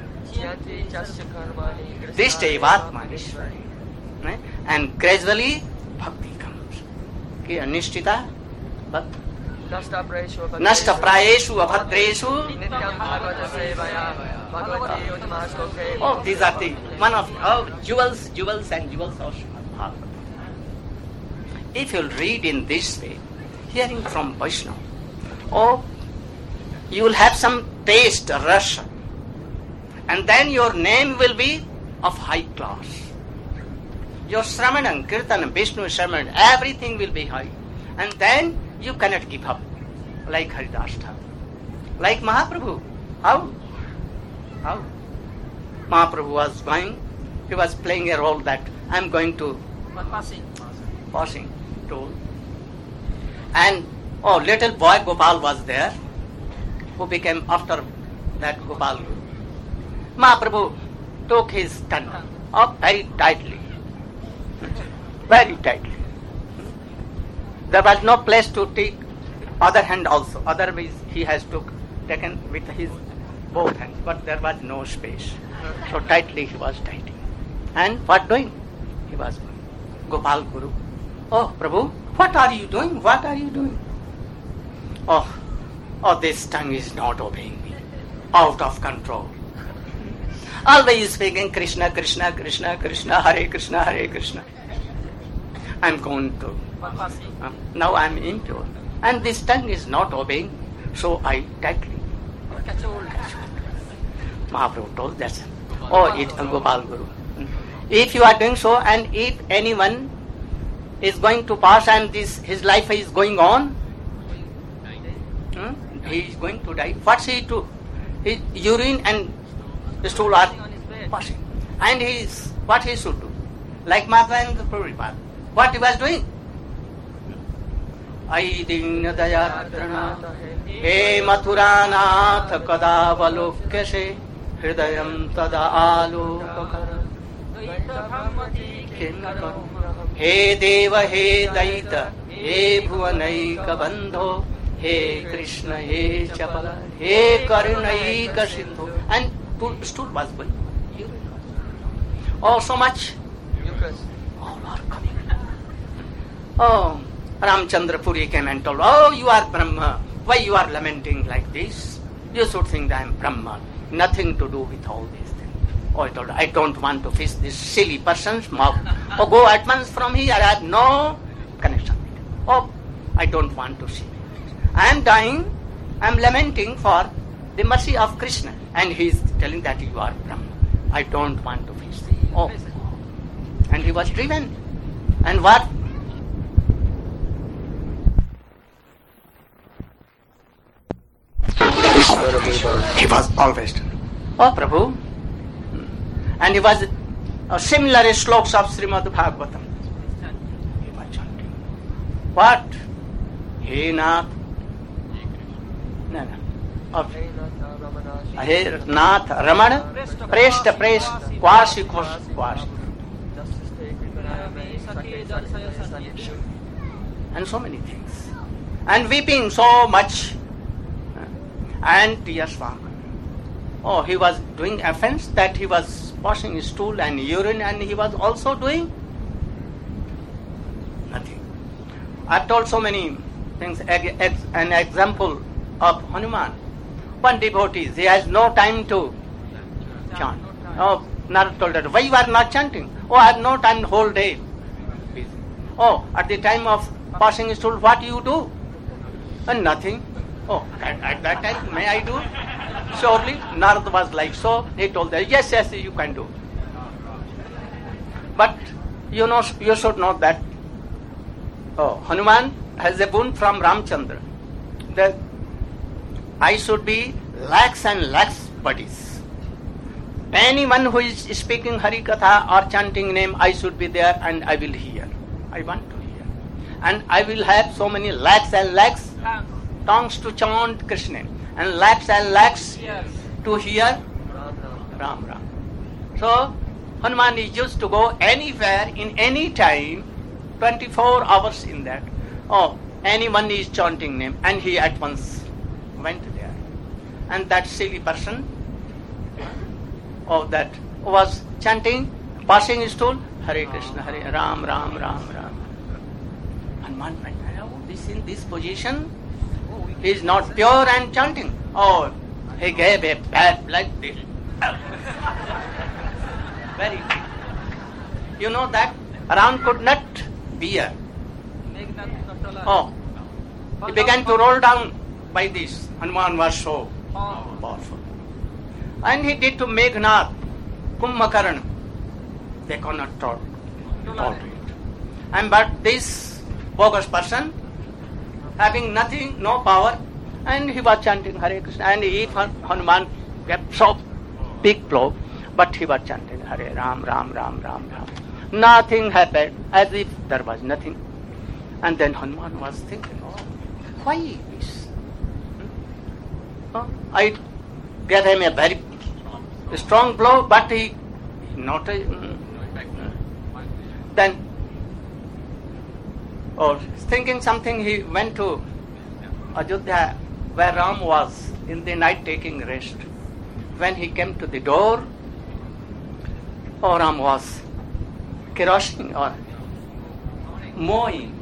This day Vatma Ishvari. And gradually Bhakti comes. Okay, Anishtita Bhakti. Nasta Prayeshu Abhadreshu. Oh, these are the one of jewels of Bhagavatam. If you'll read in this way, hearing from Vaishnava, you will have some taste, rush, and then your name will be of high class. your Shramanam, Kirtanam, Vishnu Shramanam, everything will be high. And then you cannot give up, like Haridas Thakur. Like Mahaprabhu. How? Mahaprabhu was going, he was playing a role that I am going to passing toll. And little boy Gopal was there, who became after that Gopal Guru. Mahaprabhu took his tongue up very tightly. Very tightly. There was no place to take other hand also. Otherwise he has taken with his both hands. But there was no space. So tightly he was tightening. And what doing? He was going. Gopal Guru. Oh, Prabhu, what are you doing? What are you doing? Oh, this tongue is not obeying me. Out of control. Always speaking Krishna, Krishna, Krishna, Krishna, Hare Krishna, Hare Krishna. I am going to. Now I am impure. And this tongue is not obeying. So I tightly. Mahaprabhu told that. It's Gopal Guru. If you are doing so, and if anyone is going to pass and his life is going on, he is going to die. What's he to? His urine and stool are passing. And what he should do? Like Madhavendra Prabhupada. What he was doing? Ai Dina Dayadrana He Mathuranath Kadavalokyase Hridayam Tada Alokakara He Deva He Daita He Bhuvanaika Bandho He Krishna He Chapala He Karunaika Sindhu. And stool was going. So much. All are coming. Ramchandra Puri came and told, you are Brahma. Why you are lamenting like this? You should think that I am Brahma. Nothing to do with all these things. I told, I don't want to fish this silly person's mouth. Go at once from here. I have no connection with it. I don't want to see it. I am dying. I am lamenting for the mercy of Krishna. And he is telling that you are Brahma. I don't want to fish. And he was driven. And what? He was always, Prabhu. And he was similar sloks of Srimad Bhagavatam. He was chanting. What? He Nath. He Nath Ramana. Presta. Kwasi. And so many things. And weeping so much. And tears were coming. He was doing offense that he was washing his stool and urine, and he was also doing nothing. I've told so many things. An example of Hanuman. One devotee, he has no time to chant. Narad told her, why you are not chanting? I have no time the whole day. At the time of passing his stool, what do you do? And nothing. At that time, may I do? Surely, Narad was like so. He told them, yes, you can do. But you should know that Hanuman has a boon from Ramchandra. That I should be lakhs and lakhs buddies. Anyone who is speaking Hari Katha or chanting name, I should be there and I will hear. I want to hear. And I will have so many lakhs and lakhs tongues to chant Krishna and lakhs to hear Ram. So Hanuman is used to go anywhere in any time, 24 hours in that. Anyone is chanting name, and he at once went there. And that silly person that was chanting, passing his stool, Hare Krishna, Hare Ram. Hanuman went, this in this position, he is not pure and chanting. He gave a bad like this. Very big. You know that Ram could not bear. He began to roll down by this. Hanuman was so powerful. And he did to Meghnad, Kumbhakarna. They cannot talk. tolerate. And but this bogus person, having nothing, no power, and he was chanting Hare Krishna, and if Hanuman kept so big blow, but he was chanting Hare Ram, Ram, Ram, Ram, Ram. Nothing happened, as if there was nothing. And then Hanuman was thinking, oh, why this? I gave him a very strong blow, but he not. Then, thinking something, he went to Ajodhya, where Ram was in the night taking rest. When he came to the door, Ram was kerosene or mowing.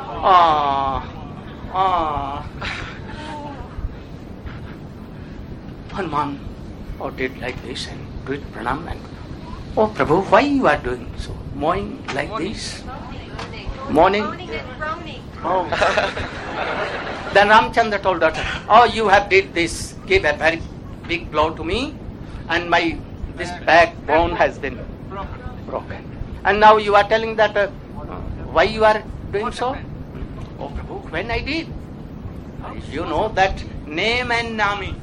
Hanuman did like this and do it pranam and Prabhu, why you are doing so? Mowing like this? Moaning? Oh. Then Ramchandra told daughter, you have did this, give a very big blow to me, and this backbone has been broken. And now you are telling that why you are doing so? Prabhu, when I did? You know that name and nami.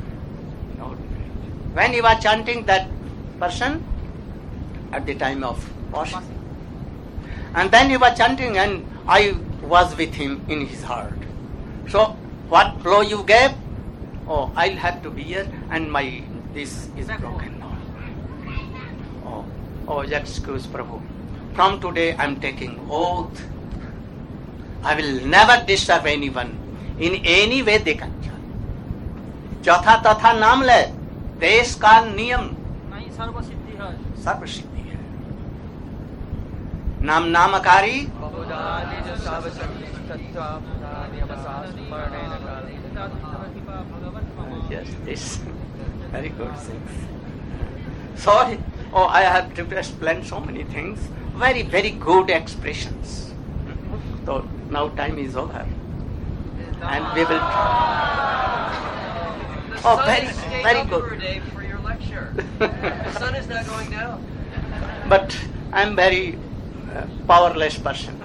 When he was chanting that person at the time of washing. And then he was chanting and I was with him in his heart. So what blow you gave? I'll have to be here and this is broken now. Excuse Prabhu. From today I'm taking oath. I will never disturb anyone in any way they can. Jatha tatha naam le. देश का नियम नहीं सर्वसिद्धि है, सर्वसिद्धि है. नाम नामकारी yes, this very good things. Sorry, I have to explain so many things. Very, very good expressions. So now time is over, and we will. Very good. For a day for your lecture. The sun is not going down. But I am very powerless person.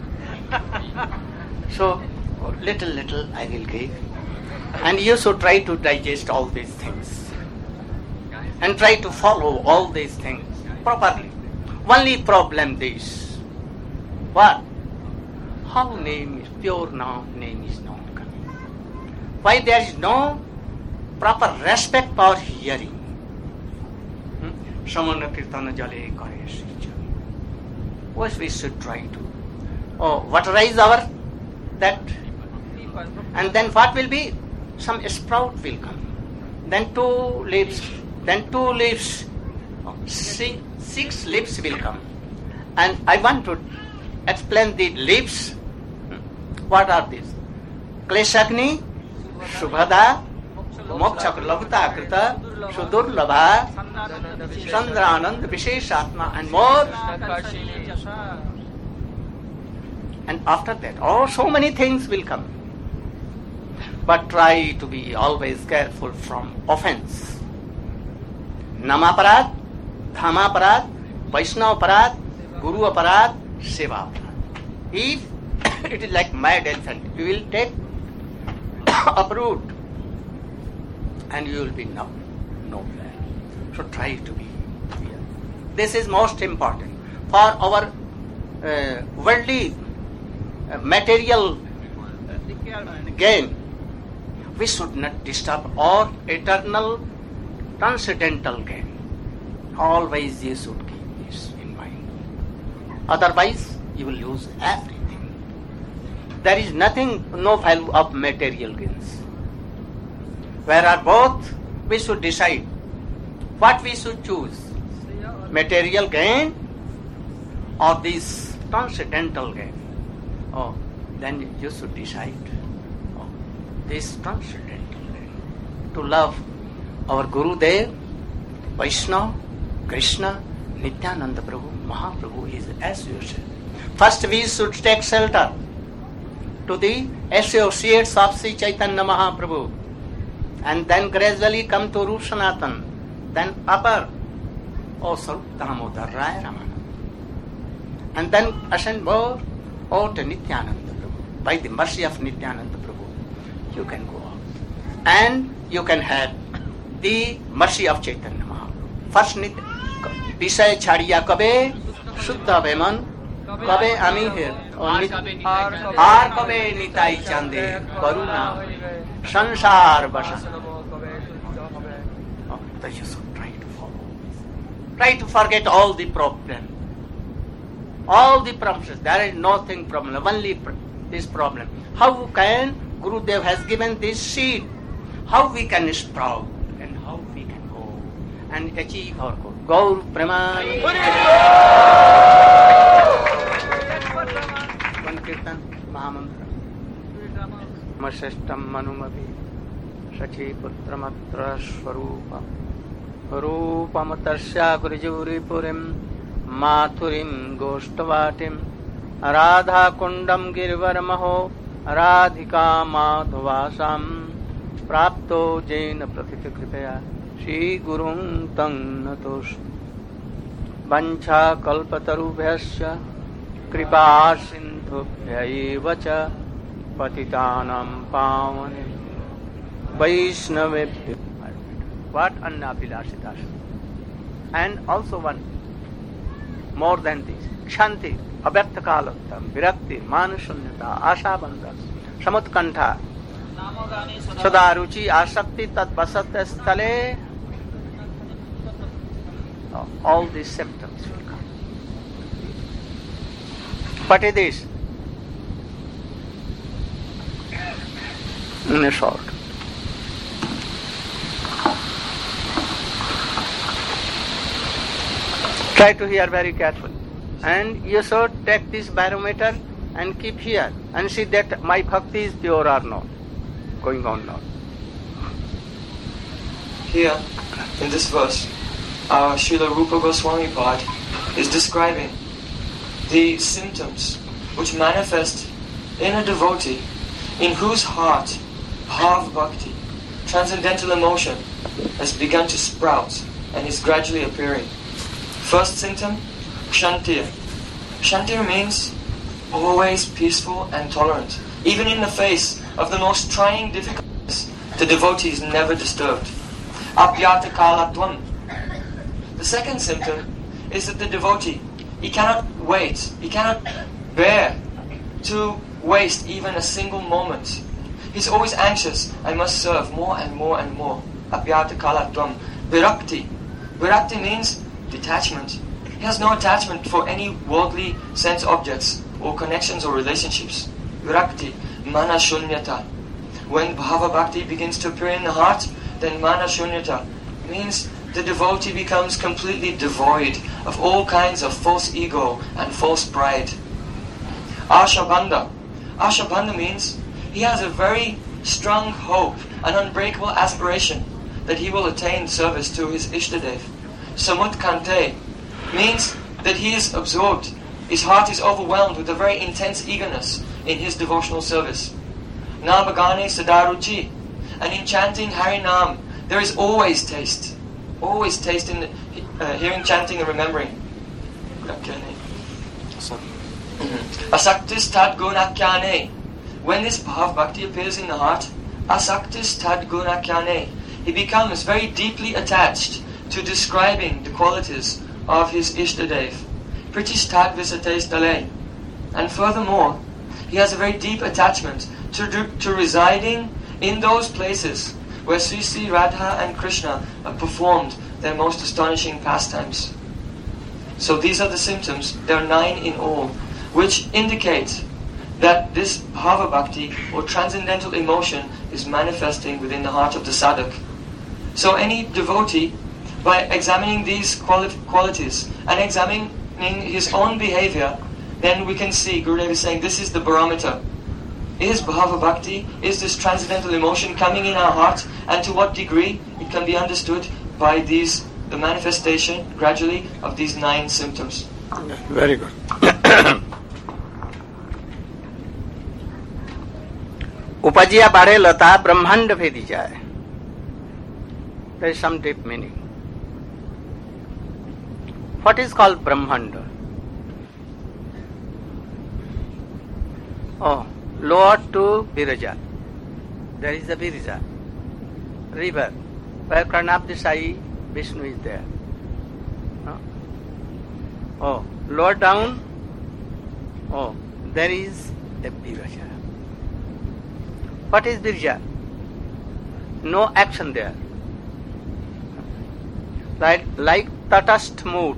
So little I will give, and you should try to digest all these things and try to follow all these things properly. Only problem this: what? How pure name is not coming? Why there is no proper respect for hearing? Samana kirtana jale kare sricha. What we should try to? Waterize our that, and then what will be? Some sprout will come. Then two leaves. Six leaves will come. And I want to explain the leaves. What are these? Kleshagni, Subhada, Moksha Lavata Krita, Sudurlabha, Chandranand, Visheshatma, and more. And after that, so many things will come. But try to be always careful from offense. Namaparad, Dhamaparad, Vaishnavaparad, Guru Aparad, Seva Aparad. If it is like mad elephant, you will take uproot and you will be nowhere. So try to be here. This is most important for our worldly material gain. We should not disturb our eternal transcendental gain. Always you should keep this in mind. Otherwise, you will lose everything. There is nothing, no value of material gains. Where are both, we should decide what we should choose. Material gain or this transcendental gain. Then you should decide this transcendental gain. To love our Gurudev, Vaishnava, Krishna, Nityananda Prabhu, Mahaprabhu is associate. First we should take shelter to the associates of Sri Chaitanya Mahaprabhu, and then gradually come to Rup Sanatan, then upper, Sarup Damodar Raya Ramana. and then ascend more to Nityananda Prabhu. By the mercy of Nityananda Prabhu, you can go out. And you can have the mercy of Chaitanya Mahaprabhu. First, Visay Chadiya Kabe, Shuddha Veman, Kabe Ami here. Ar Kabe Nitai Chande, Karuna, Sansar Basa. That you should try to follow. Try to forget all the problems. All the problems. There is nothing problem. Only this problem. How can Gurudev has given this seed? How we can sprout and how we can go and achieve our goal. Gaur Preman. One Kirtan Mahamantra. Masestam Manumavi Sachi Putramatra Swarupa Rupamatasya Gurjuri Purim Mathurim Goshtavatim Radha Kundam Girvaramaho Radhika Madhavasam Prapto Jaina Prathita Kripaya Shri Gurung Tang Natos Vancha Kalpatarubhyasya Kripa Sindhubhyayivacha Patitanam Pavane Vaishnavebhyo. What Annabhilasitas. And also one more than this. Kshanti, Abhyaktakalatam, Virakti, Manashunyata, Ashabandha, Samutkantha, Sadaruchi, Asakti, Tat Basat Stale. All these symptoms will come. What is this? In a short. Try to hear very carefully. And you should take this barometer and keep here and see that my bhakti is pure or not. Going on now. Here, in this verse, our Srila Rupa Goswami Pad is describing the symptoms which manifest in a devotee in whose heart bhav bhakti, transcendental emotion, has begun to sprout and is gradually appearing. First symptom, Kshantiya. Kshantiya means always peaceful and tolerant. Even in the face of the most trying difficulties, the devotee is never disturbed. Apyata kalatvam. The second symptom is that the devotee, he cannot wait, he cannot bear to waste even a single moment. He's always anxious, I must serve more and more and more. Apyata kalatvam. Virakti. Virakti means detachment. He has no attachment for any worldly sense objects or connections or relationships. Virakti, mana shunyata. When bhava bhakti begins to appear in the heart, then mana shunyata means the devotee becomes completely devoid of all kinds of false ego and false pride. Ashabandha. Ashabandha means he has a very strong hope, an unbreakable aspiration that he will attain service to his Ishtadev. Samutkante means that he is absorbed, his heart is overwhelmed with a very intense eagerness in his devotional service. Namagane Sadaruchi. And in chanting Harinam, there is always taste. Always taste in hearing, chanting and remembering. Asaktis tad gunakyane. When this bhav bhakti appears in the heart, asaktis tad gunakyane, he becomes very deeply attached to describing the qualities of his Ishtadev. Pritishtat visates dale. And furthermore, he has a very deep attachment to residing in those places where Sri Sri Radha and Krishna have performed their most astonishing pastimes. So these are the symptoms, there are 9 in all, which indicate that this bhava bhakti or transcendental emotion is manifesting within the heart of the sadhak. So any devotee, by examining these qualities and examining his own behavior, then we can see, Gurudev is saying, this is the barometer. Is bhava bhakti, is this transcendental emotion coming in our heart, and to what degree it can be understood by the manifestation gradually of these 9 symptoms. Very good. Upajiya bade lata brahmanda bhedi jaye. There is some deep meaning. What is called Brahmanda? lower to Viraja. There is a Viraja river where Karnabdesai Vishnu is there. Lower down, there is a Viraja. What is Viraja? No action there. Like Tatastha mood.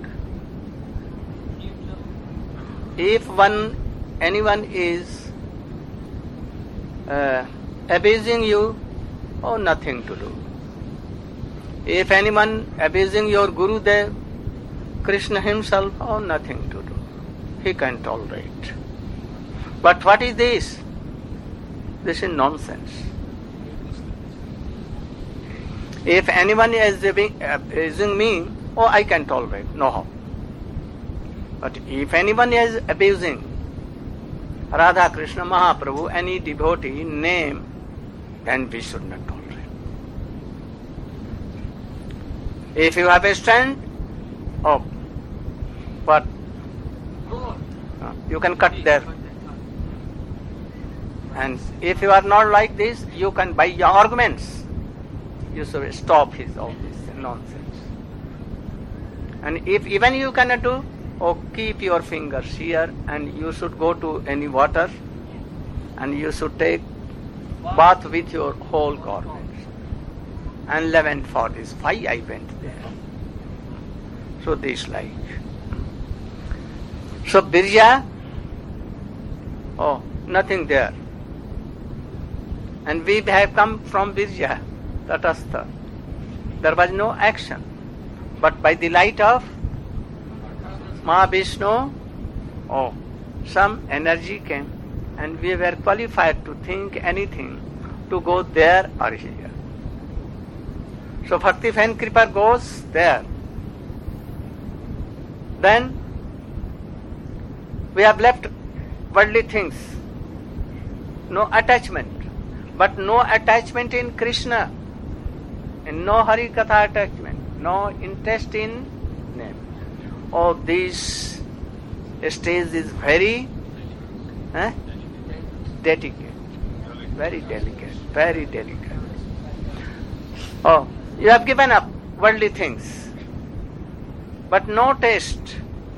If anyone is abusing you, nothing to do. If anyone abusing your Gurudev, Krishna himself, nothing to do. He can tolerate. But what is this? This is nonsense. If anyone is abusing me, I can tolerate. No harm. But if anyone is abusing Radha Krishna Mahaprabhu, any devotee name, then we should not tolerate. If you have a strength, but you can cut there. And if you are not like this, you can by your arguments, you should stop all this nonsense. And if even you cannot do, keep your fingers here and you should go to any water and you should take bath with your whole garments. And 11 for this. Why I went there? So this like. So Birja, nothing there. And we have come from Birja, Tatastha. There was no action. But by the light of Mahavishnu, some energy came and we were qualified to think anything, to go there or here. So Bhakti Fan Kripa goes there. Then we have left worldly things. No attachment. But no attachment in Krishna. And no Hari Katha attachment. No interest in name. This stage is very delicate. Very delicate. Very delicate. You have given up worldly things. But no taste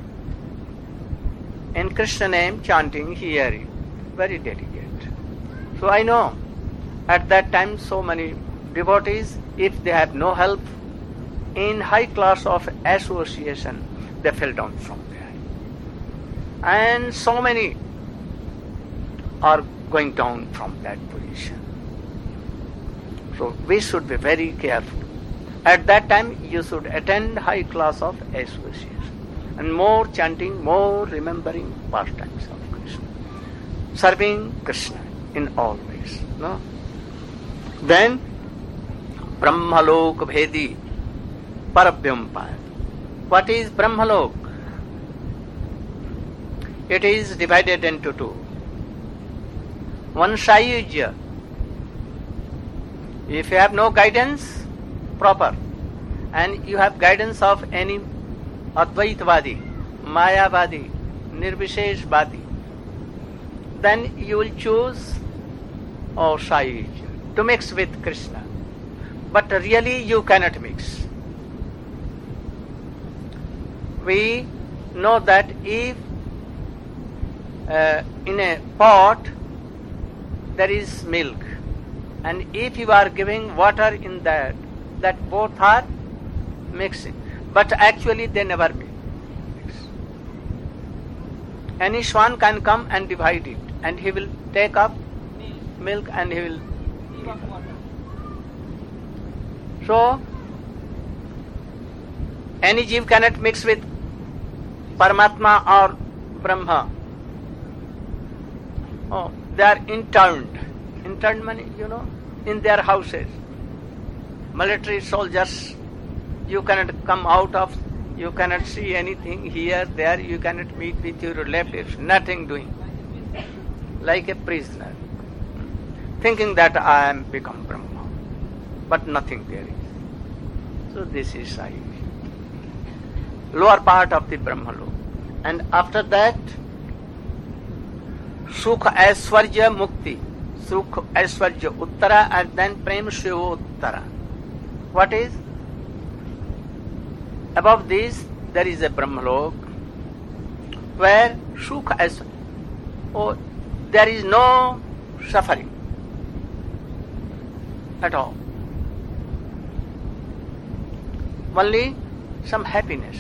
in Krishna name chanting, hearing. Very delicate. So I know at that time so many devotees, if they have no help in high class of association, they fell down from there. And so many are going down from that position. So we should be very careful. At that time you should attend high class of association. And more chanting, more remembering pastimes of Krishna. Serving Krishna in all ways. No? Then Brahmalok Bhedi Parabhyam. What is Brahmalok? It is divided into two. One Sayujya. If you have no guidance proper and you have guidance of any Advaitvadi, Mayavadi, Nirvisheshvadi, then you will choose Sayujya to mix with Krishna. But really you cannot mix. We know that if in a pot there is milk, and if you are giving water in that both are mixing. But actually they never mix. Any swan can come and divide it, and he will take up milk and he will eat. So, any jiv cannot mix with Paramatma or Brahma. They are interned. Interned means, in their houses. Military soldiers, you cannot come out of, you cannot see anything here, there, you cannot meet with your relatives, nothing doing. Like a prisoner. Thinking that I am become Brahma. But nothing there is. So this is Sai. Lower part of the Brahmalok. And after that, Sukha Aishwarya Mukti, Sukha Aishwarya Uttara, and then Prem Shiva Uttara. What is? Above this there is a Brahmalok where Sukha Aishwarya, oh, there is no suffering at all. Only some happiness.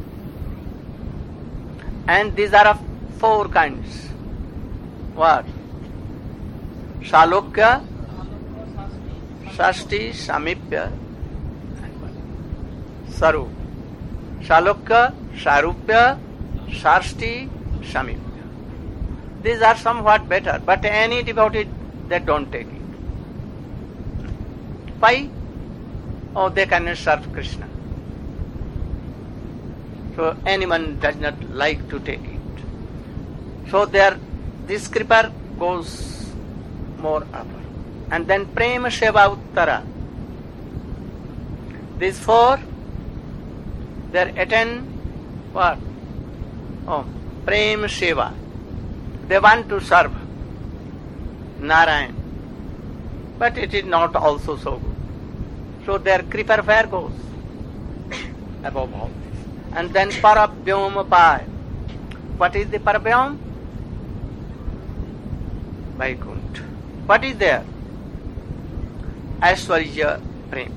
And these are of four kinds. What? Shalokya, Shashti, Samipya, Sarup. Shalokya, Sarupya, Shashti, Samipya. These are somewhat better, but any devotee, they don't take it. Why? Oh, they cannot serve Krishna. So anyone does not like to take it. So this kripa goes more upper. And then Prema Seva Uttara. These four, they attain what? Oh, Prema Seva. They want to serve Narayan. But it is not also so good. So their kripa where goes? Above all this. And then Parabhyom Pai. What is the Parabhyom? Vaikuntha. What is there? Aishwarya Prem.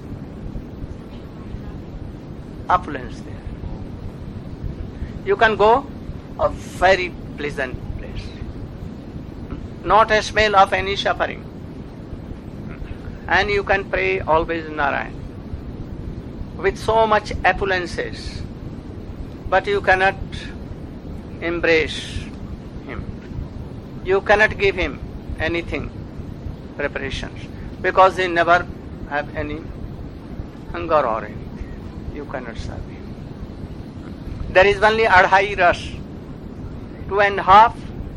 Opulence there. You can go a very pleasant place. Not a smell of any suffering. And you can pray always Narayan. With so much opulences. But you cannot embrace him. You cannot give him anything, preparations, because he never have any hunger or anything. You cannot serve him. There is only Adhai Ras, 2.5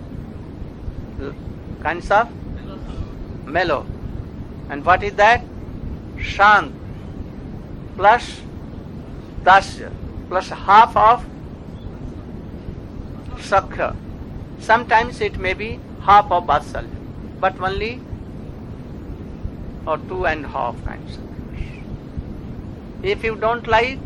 kinds of mellow. And what is that? Shant plus Dasya plus half of Sakha. Sometimes it may be half of Vatsalya, but only or 2.5 kinds of it. If you don't like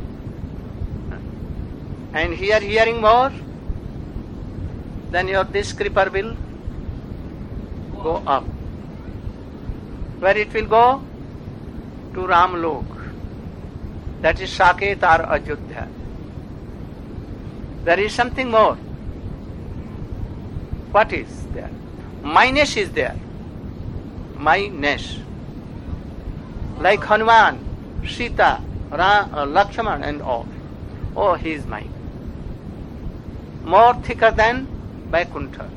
and hearing more, then your this kripa will go up. Where it will go? To Ramlok. That is Saket or Ajodhya. There is something more. What is there? Myness is there. Myness. Like Hanuman, Sita, Lakshman and all. Oh, he is mine. More thicker than Vaikuntha.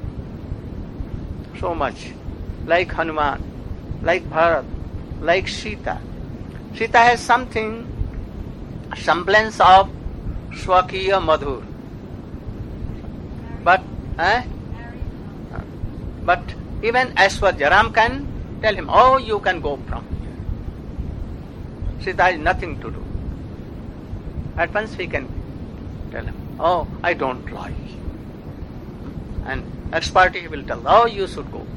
So much. Like Hanuman, like Bharat, like Sita. Sita has something, semblance of Swakiya Madhur. But even Aishwarya, Ram can tell him, oh, you can go from here. Sita has nothing to do. At once he can tell him, oh, I don't like. And expertly he will tell, oh, you should go.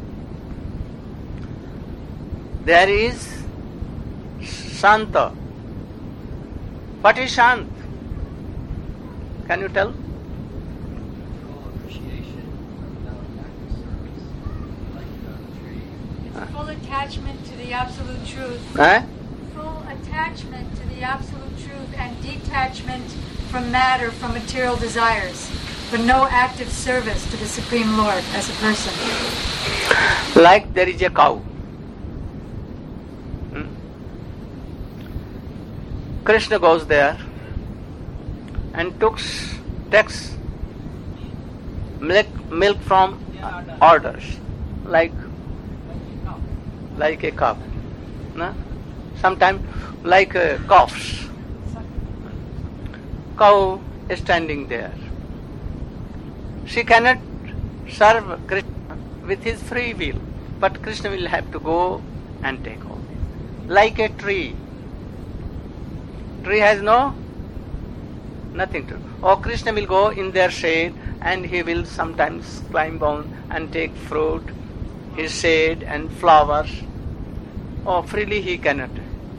There is Shanta. What is Shant? Can you tell? Full attachment to the absolute truth. Full attachment to the absolute truth and detachment from matter, from material desires, but no active service to the Supreme Lord as a person. Like there is a cow. Krishna goes there and takes milk from orders, like a cup. No? Sometimes like coughs. Cow is standing there. She cannot serve Krishna with his free will, but Krishna will have to go and take all this. Like a tree. Tree has nothing to do. Oh, Krishna will go in their shade and he will sometimes climb on and take fruit, his shade and flowers. Oh, freely he cannot.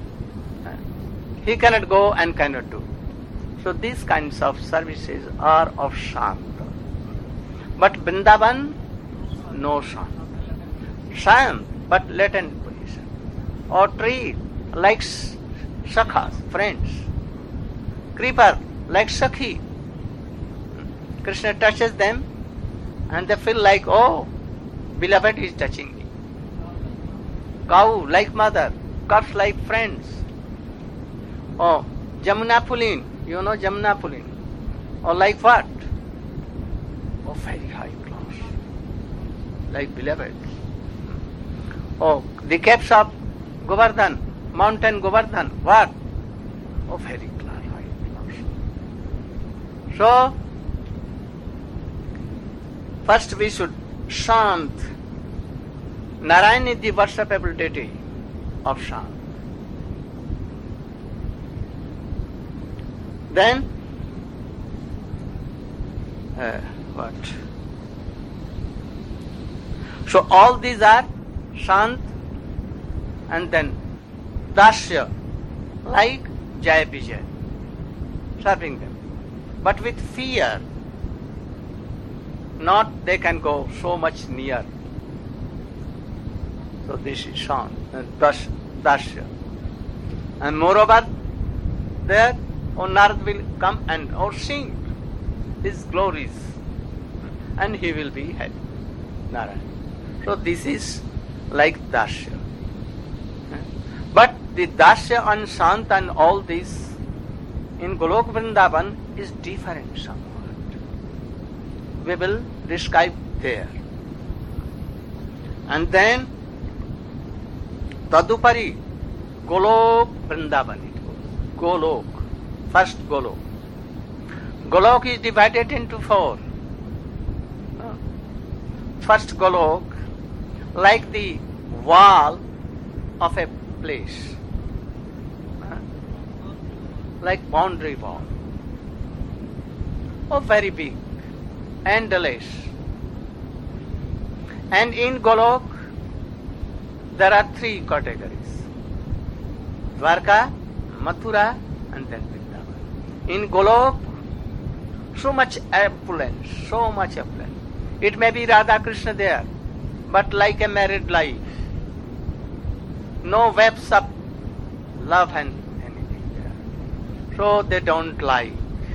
He cannot go and cannot do. So these kinds of services are of Shanta. But Vrindavan, no Shanta. Shant, but latent position. Or tree, like Sakhas, friends. Creeper, like Sakhi. Krishna touches them and they feel like, oh, beloved is touching me. Cow, like mother. Calf, like friends. Oh, Jamuna Pulin, you know Jamuna Pulin. Or like what? Oh, very high class. Like beloved. Oh, the caps of Govardhan, mountain Govardhan, what? Oh, very high class. So, first we should Shant. Narayan is the worshipable deity of Shant. Then, what? So all these are Shant, and then Dasya, like Jaya Vijay, serving them. But with fear, not they can go so much near. So this is Shant, Dasya. And moreover, there, Narad will come and or sing his glories, and he will be happy, Narayan. So this is like Dasya. But the Dasya and Shant and all this in Golok Vrindavan is different somewhat. We will describe there. And then Tadupari, Golok Vrindavan. Golok. First Golok. Golok is divided into 4. First Golok, like the wall of a place, like boundary wall. Oh, very big, endless. And in Golok, there are 3 categories: Dwarka, Mathura, and then Vrindavan. In Golok, so much opulence, so much opulence. It may be Radha Krishna there, but like a married life. No webs of love and anything there. So they don't like.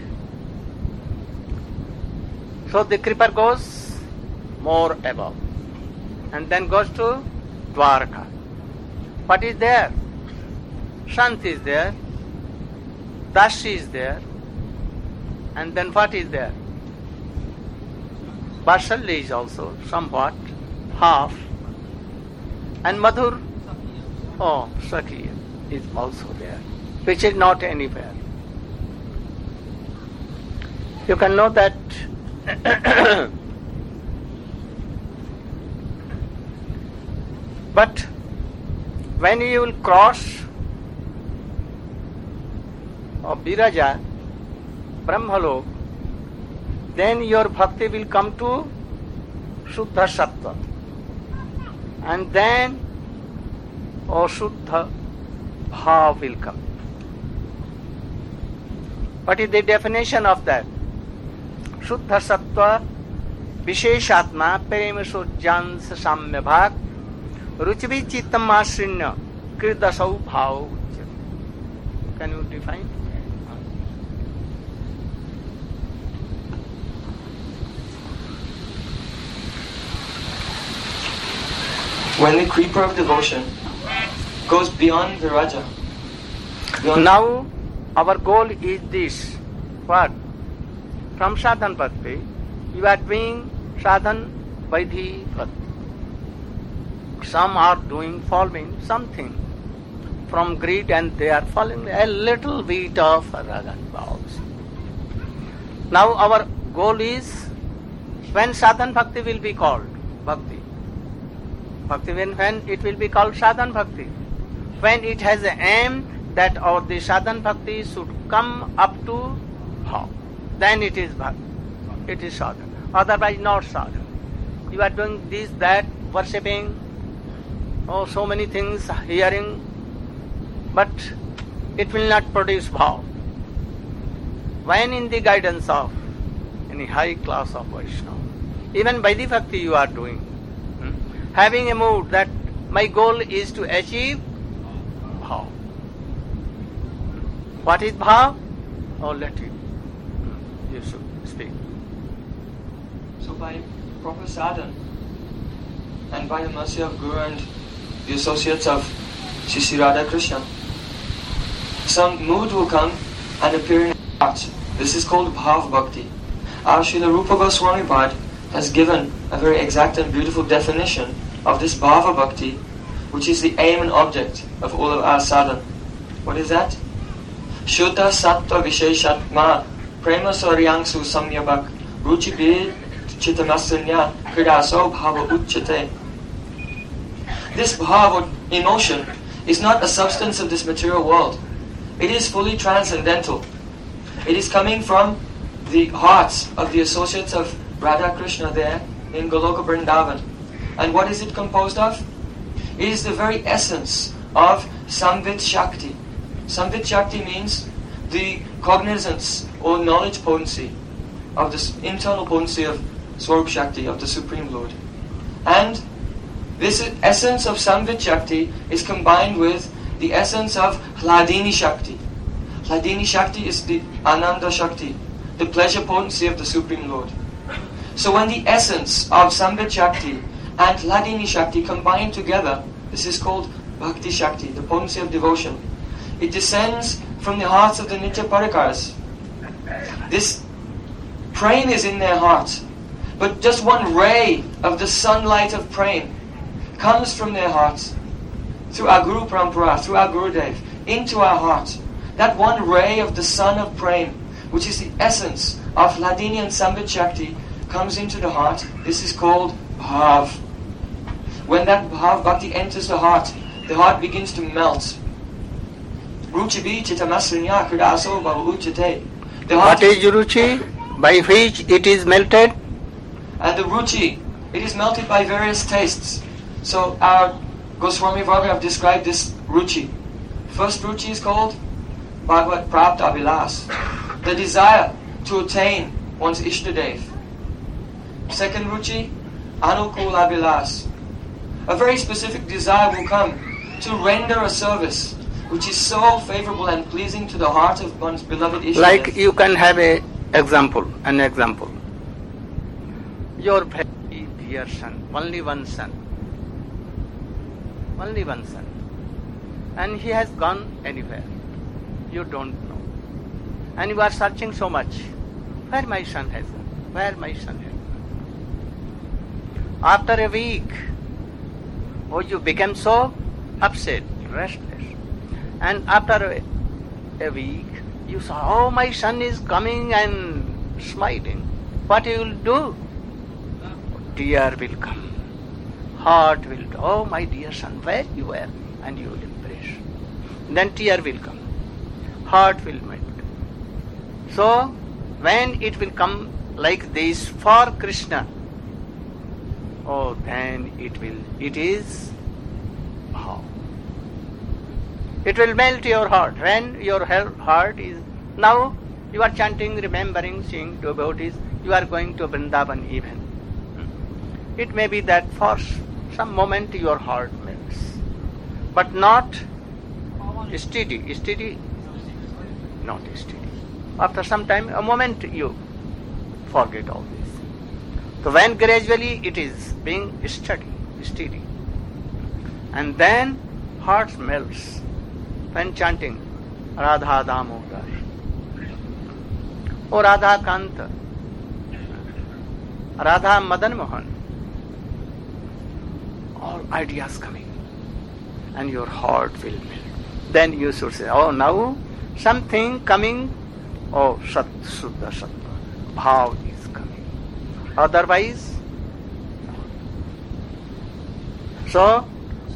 So the creeper goes more above and then goes to Dwarka. What is there? Shant is there, Dashi is there, and then what is there? Vatshalya is also somewhat, half, and Madhur, oh, Sakhi is also there, which is not anywhere. You can know that but when you will cross Viraja, Brahmalok, then your bhakti will come to Shuddha Sattva. And then Shuddha Bhav will come. What is the definition of that? Shuddha Sattva Visheshatma Prema Sujjans Samya Bhag Ruchivi Chittam Asrinya Kirdasau Bhav. Can you define? When the creeper of devotion goes beyond Viraja. Now our goal is this. What? From sadhan bhakti, you are doing sadhan vaidhi bhakti. Some are following something from greed and they are following a little bit of raga bhavs. Now our goal is when sadhan bhakti will be called bhakti. Bhakti when it will be called sadhan bhakti. When it has an aim that the sadhan bhakti should come up to bhav, then it is bhakti. It is sadhana. Otherwise not sadhana. You are doing this, that, worshipping, so many things, hearing, but it will not produce bhav. When in the guidance of any high class of Vaishnava, even Vaidhi Bhakti you are doing, having a mood that my goal is to achieve bhav. What is bhav? Let you should speak. So by proper sadhana and by the mercy of Guru and the associates of Sri Radha Krishna, some mood will come and appear in our hearts. This is called Bhav Bhakti. Our Srila Rupa Goswami Pad has given a very exact and beautiful definition of this Bhava Bhakti, which is the aim and object of all of our sadhana. What is that? Shuddha Sattva Visheshatma Prema Saryangsu Samyabhak Ruchi Bid Chitamasanya Kridaso Bhava Uchate. This bhava, emotion, is not a substance of this material world. It is fully transcendental. It is coming from the hearts of the associates of Radha Krishna there in Goloka Vrindavan. And what is it composed of? It is the very essence of Samvit Shakti. Samvit Shakti means the cognizance or knowledge potency of this internal potency of Swarup Shakti, of the Supreme Lord. And this essence of Samvit Shakti is combined with the essence of Hladini Shakti. Hladini Shakti is the Ananda Shakti, the pleasure potency of the Supreme Lord. So when the essence of Samvit Shakti and Hladini Shakti combine together, this is called Bhakti Shakti, the potency of devotion. It descends from the hearts of the Nitya Parikaras. This prema is in their hearts, but just one ray of the sunlight of prema comes from their hearts through our Guru Parampara, through our Gurudev, into our hearts. That one ray of the sun of prema, which is the essence of Hladini and Samvit Shakti, comes into the heart. This is called Bhav. When that Bhav Bhakti enters the heart begins to melt. Ruchi chitamasrinya kridaso bhava uchate. What is Ruchi? By which it is melted? And the Ruchi, it is melted by various tastes. So our Goswami Varga have described this Ruchi. First Ruchi is called Bhagavad Prapta Vilas, the desire to attain one's Ishtadev. Second Ruchi, Anukula Vilas. A very specific desire will come to render a service which is so favorable and pleasing to the heart of one's beloved Ishtadev. Like you can have an example. Your very dear son, only one son, and he has gone anywhere. You don't know. And you are searching so much. Where my son has gone? After a week, you became so upset, restless. And after a week, you saw, my son is coming and smiling. What you will do? Tear will come. Heart will, my dear son, where you were? And you will embrace. Then tear will come. Heart will melt. So, when it will come like this for Krishna, then it is bhav. It will melt your heart. When your heart is, now you are chanting, remembering, seeing devotees, you are going to Vrindavan even. It may be that for some moment your heart melts, but not steady, not steady. After some time, a moment you forget all this. So when gradually it is being steady, and then heart melts when chanting Radha Damodar, Radha Kanta, Radha Madan Mohan, all ideas coming, and your heart will melt. Then you should say, now something coming, Sat Suddha Sattva, Bhav is coming. Otherwise, so,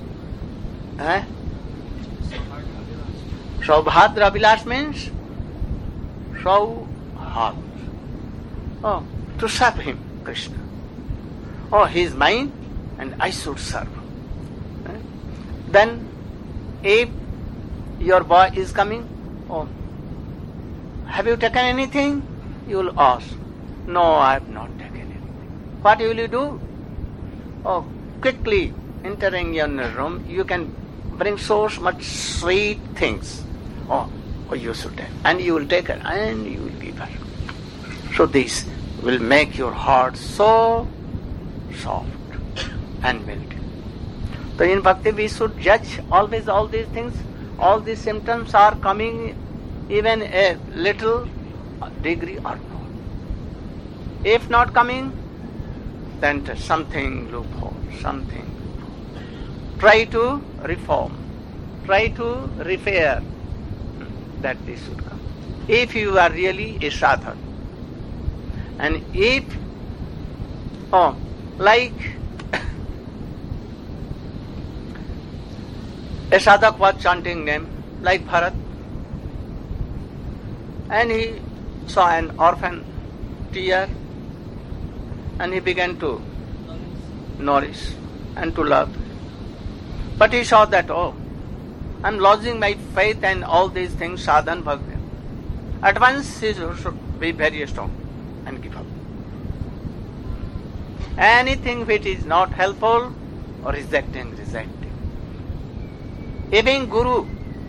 Saubhadra Vilas means Saubhadra. To serve him, Krishna. Oh, he is mine and I should serve. Then if your boy is coming, oh, have you taken anything? You will ask, no, I have not taken anything. What will you do? Oh, quickly entering your room, you can bring so much sweet things. Oh, you should take. And you will take it and you will give her. So this will make your heart so soft and melting. So in bhakti we should judge always all these things. All these symptoms are coming even a little degree or not. If not coming, then something loophole, something. Try to reform, try to repair that this should come. If you are really a sadhak, and if, like a sadhak was chanting name, like Bharat, and he saw an orphan tear, and he began to nourish and to love. But he saw that, I'm losing my faith and all these things, sadhan, bhakti. At once he should be very strong and give up. Anything which is not helpful, or rejecting. Even Guru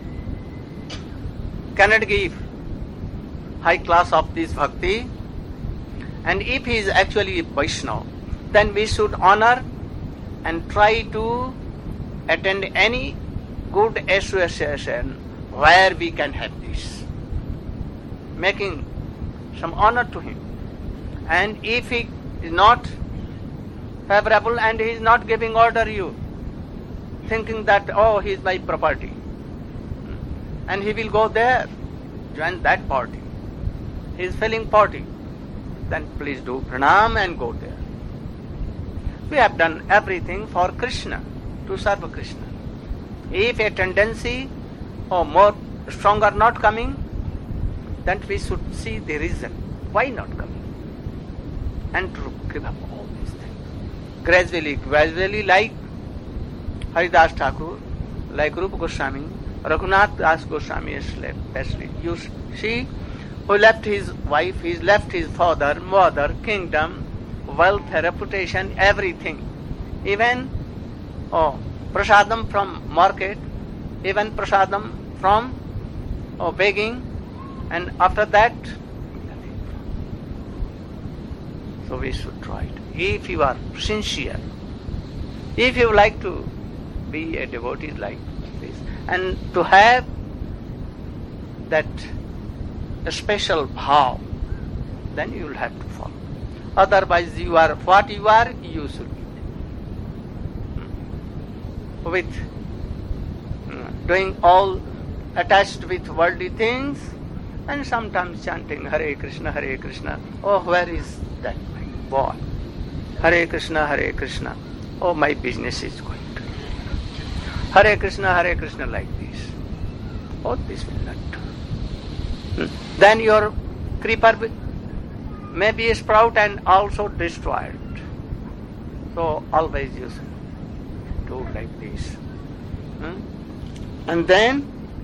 cannot give high class of this bhakti, and if he is actually Vaishnava, then we should honor and try to attend any good association where we can have this, making some honor to him. And if he is not favorable and he is not giving order, you thinking that, he is my property, and he will go there, join that party, he is feeling party, then please do pranam and go there. We have done everything for Krishna, to serve Krishna. If a tendency or more stronger not coming, then we should see the reason why not coming, and to give up all these things. Gradually, like Haridas Thakur, like Rupa Goswami, Raghunath Das Goswami especially. You see, who left his wife, he left his father, mother, kingdom, wealth, reputation, everything. Even prasadam from market, even prasadam from begging, and after that, nothing. So we should try it. If you are sincere, if you like to be a devotee like this, and to have that special bhav, then you will have to follow. Otherwise, you are what you are, you should be. With doing all attached with worldly things, and sometimes chanting Hare Krishna, Hare Krishna. Oh, where is that boy? Hare Krishna, Hare Krishna. Oh, my business is going to. Hare Krishna like this. Oh, this will not do. Then your creeper may be sprout and also destroyed. So always you do like this. And then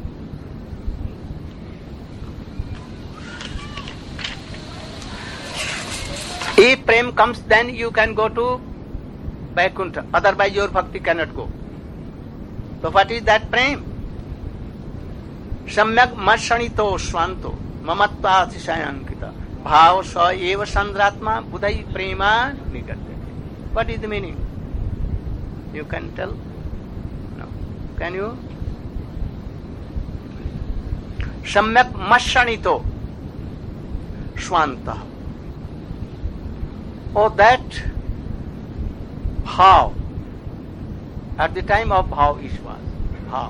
if prem comes, then you can go to Vaikuntha. Otherwise your bhakti cannot go. So what is that prem? Samyak mashanito swanto mamatva atishayankita bhav sa eva sandratma budhai prema nigatyate. What is the meaning? You can tell? No. Can you? Samyak mashanito swanta. Oh, that bhav. At the time of bhav Ishwas, bhav.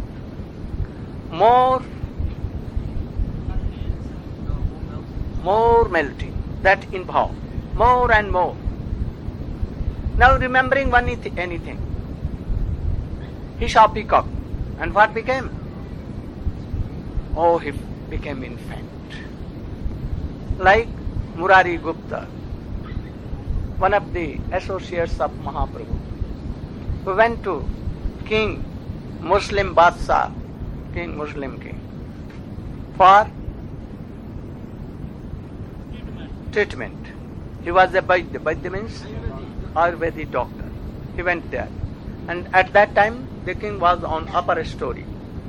More melting, that in bhav, more and more. Now remembering anything. He saw peacock, and what became? Oh, he became infant. Like Murari Gupta. one of the associates of Mahaprabhu, who went to King Muslim Badshah, Muslim king, for treatment. He was a Vaidya. Vaidya means Ayurvedic doctor. He went there. And at that time, the king was on upper story.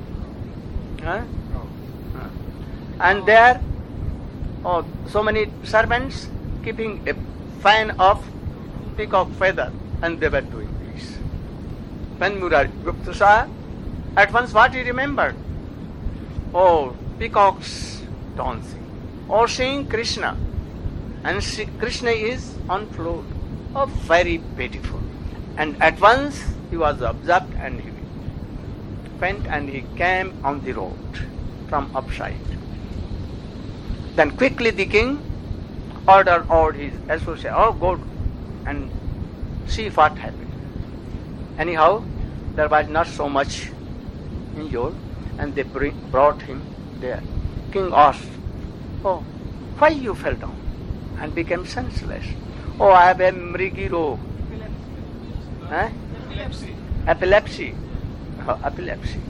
And there, so many servants keeping a fan of peacock feather, and they were doing this. When Murari Gupta saw, at once what he remembered? Oh, peacocks dancing. Or seeing Krishna. And Krishna is on floor. Oh, very beautiful. And at once he was observed and he went and he came on the road from upside. Then quickly the king ordered all his associates, go and see what happened. Anyhow, there was not so much injured, and they brought him there. King asked, why you fell down and became senseless? I have a mrigi rog. Epilepsy. Epilepsy.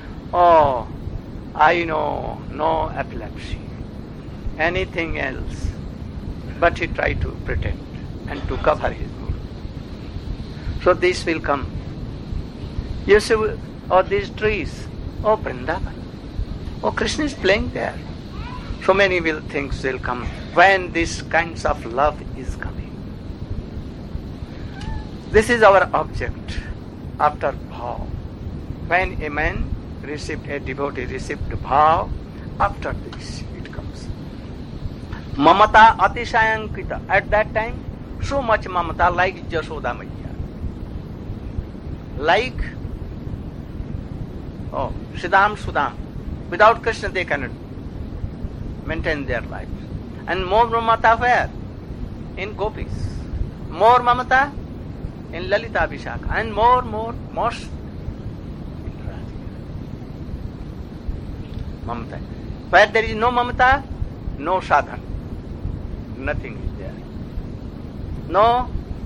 I know, no epilepsy. Anything else. But he tried to pretend and to cover his guru. So this will come. You see, these trees, Vrindavan. Krishna is playing there. So many will think will come when this kinds of love is coming. This is our object after bhav. When a man a devotee received bhav, after this it comes. Mamata atishayankita. At that time, so much mamata like Jashoda Maiya. Like Siddham Sudam. Without Krishna they cannot maintain their lives. And more mamata where? In gopis. More mamata in Lalita Vishaka. And most in Radhika. Mamata. Where there is no mamata, no sadhan. Nothing is there. No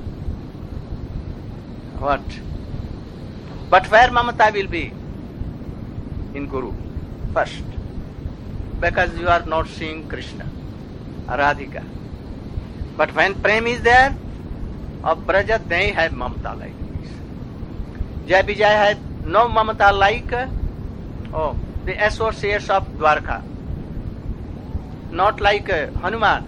what? But where mamata will be? In Guru first. Because you are not seeing Krishna, Radhika. But when Prem is there, of Braja they have mamata like this. Jai Vijay had no mamata like the associates of Dwarka. Not like Hanuman.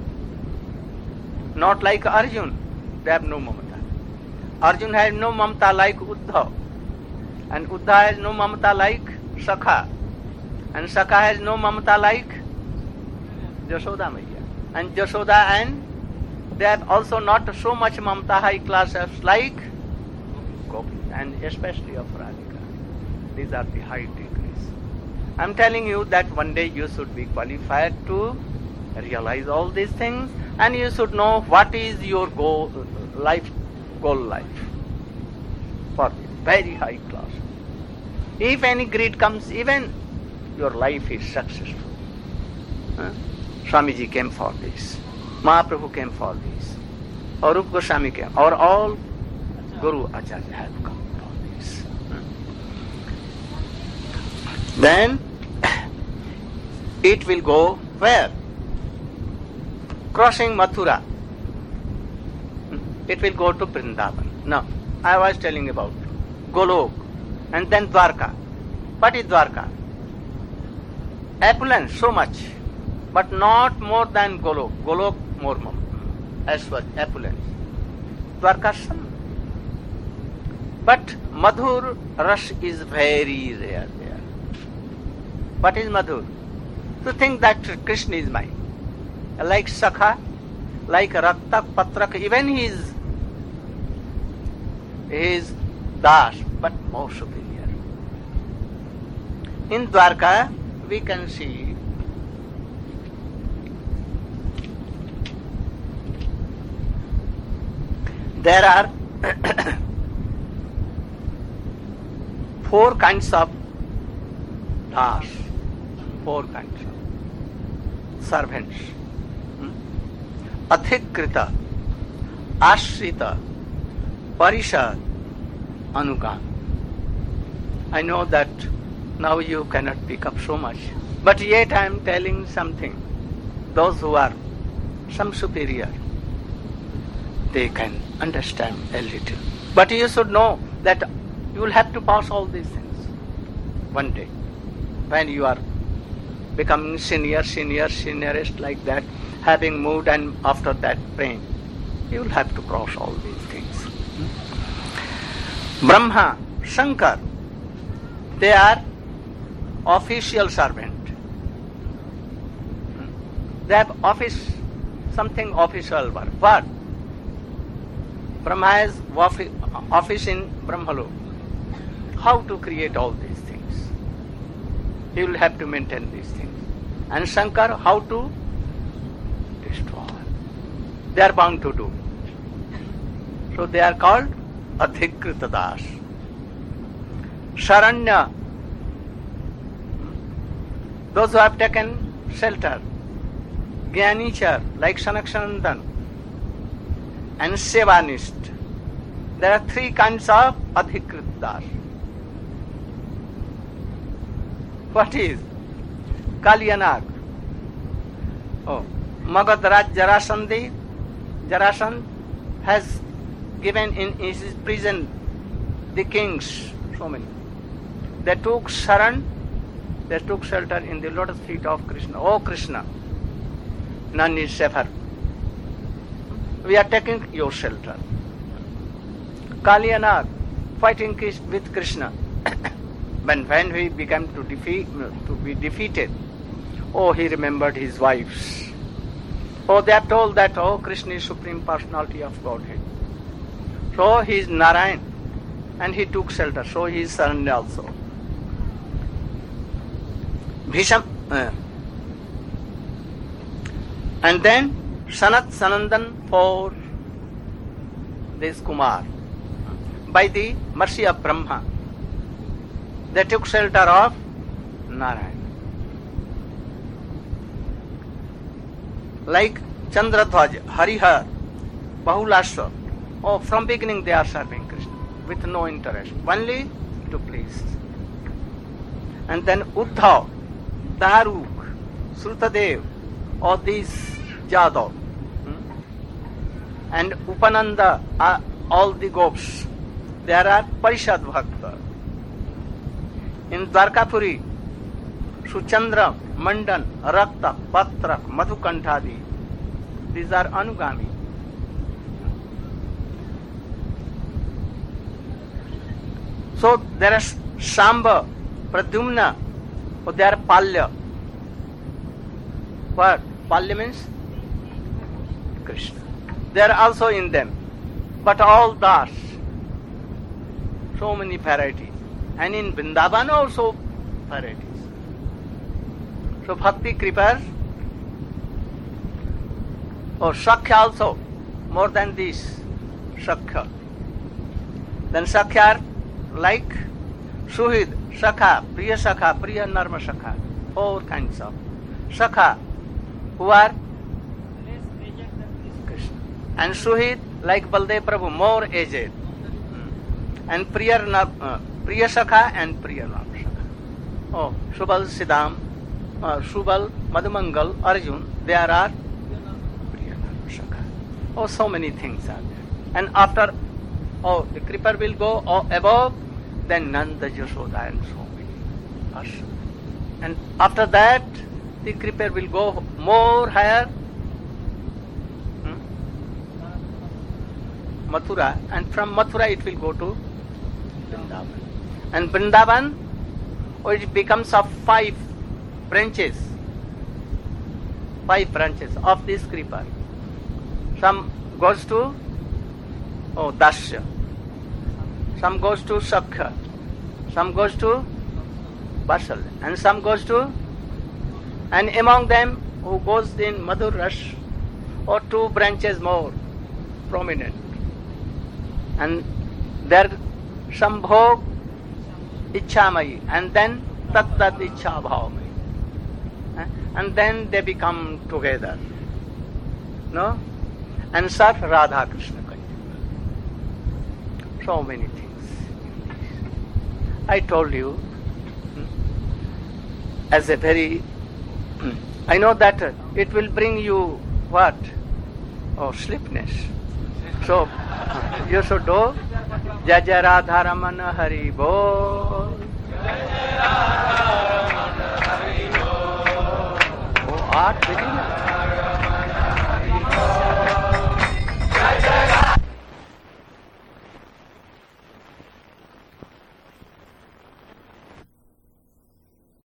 Not like Arjun. They have no mamata. Arjun has no mamata like Uddhav. And Uddhav has no mamata like Sakha. And Sakha has no mamata like Jashoda Maiya. And Jashoda and they have also not so much mamata high class as like Gopi. And especially of Radhika. These are the high degrees. I am telling you that one day you should be qualified to realize all these things, and you should know what is your goal life for the very high class. If any greed comes, even your life is successful. Swamiji came for this. Mahaprabhu came for this. Or Rupa Goswami came. Or all Guru Acharya have come for this. Then it will go where? Crossing Mathura. It will go to Vrindavan. Now, I was telling about Golok and then Dwarka. What is Dwarka? Opulence, so much, but not more than Golok. Golok more as was opulence. Dwarka some. But Madhur Rash is very rare there. What is Madhur? To think that Krishna is mine. Like Sakha, like Raktak, Patrak, even he is Das, but more superior. In Dwarka, we can see there are 4 kinds of Das, 4 kinds of servants. Athikrita, Ashrita, Parishad, Anugam. I know that now you cannot pick up so much, but yet I am telling something. Those who are some superior, they can understand a little. But you should know that you will have to pass all these things one day. When you are becoming seniorest like that, having moved and after that praying, you will have to cross all these things. Brahma, Shankar, they are official servant. They have something official work. What? Brahma has office in Brahmalok. How to create all these things? He will have to maintain these things. And Shankar, how to destroy? They are bound to do. So they are called Adhikrita Das. Sharanya, those who have taken shelter. Jnanichar, like Sanakshanandan, and Sevanist. There are three kinds of Adhikrita Das. What is? Kalyanag. Magadharaj Jarasandh has given in his prison the kings, so many. They took sharan, they took shelter in the lotus feet of Krishna. Oh Krishna, none is safer. We are taking your shelter. Kalyanag, fighting with Krishna. When he began to be defeated, he remembered his wives. They are told that, Krishna is Supreme Personality of Godhead. So he is Narayan, and he took shelter. So he is Saranya also. Bhisham, and then Sanat Sanandan for this Kumar. By the mercy of Brahma, they took shelter of Narayan. Like Chandradhwaj, Harihar, Bahulashwa, from beginning they are serving Krishna with no interest, only to please. And then Uddhav, Daruk, Srutadev, all these Jadav, and Upananda, all the gopis, there are Parishad Bhakta. In Dwarkapuri, Suchandra, Mandan, Rakta, Patrak, Madhukantadi, these are Anugami. So there are Shamba, Pradyumna, they are Palya. What? Palya means Krishna. They are also in them. But all Das, so many varieties. And in Vrindavan also varieties. So Bhakti Kripa, Sakhya also, more than this, Sakhya. Then Sakhya like Suhid, Sakha, Priya Narma Sakha, 4 kinds of Sakha, who are Krishna. And Suhid like Baldev Prabhu, more aged. And Priya Sakha and Priya Narma Sakha. Subal Siddham, Subal, Madhumangal, Arjun, there are Priya Narma Sakha. So many things are there. And after, the Kripa will go above, then Nanda, Yashoda and so many. And after that, the Kripa will go more higher, Mathura, and from Mathura it will go to Vrindavan. And Vrindavan, it becomes of 5 branches of this Kripa. Some goes to Dasya, some goes to Sakhya, some goes to Basal, and some goes to, and among them who goes in Madhur Rash, 2 branches more prominent. And there Shambhog Ichhamayi, and then Tat Ichha Bhavamayi. And then they become together. No? And serve Radha Krishna. so many things. I told you, as a very, I know that it will bring you what? Oh, sleepiness. So, you should do Jai Jai Radha Ramana Hari Bol. Oh, art very nice.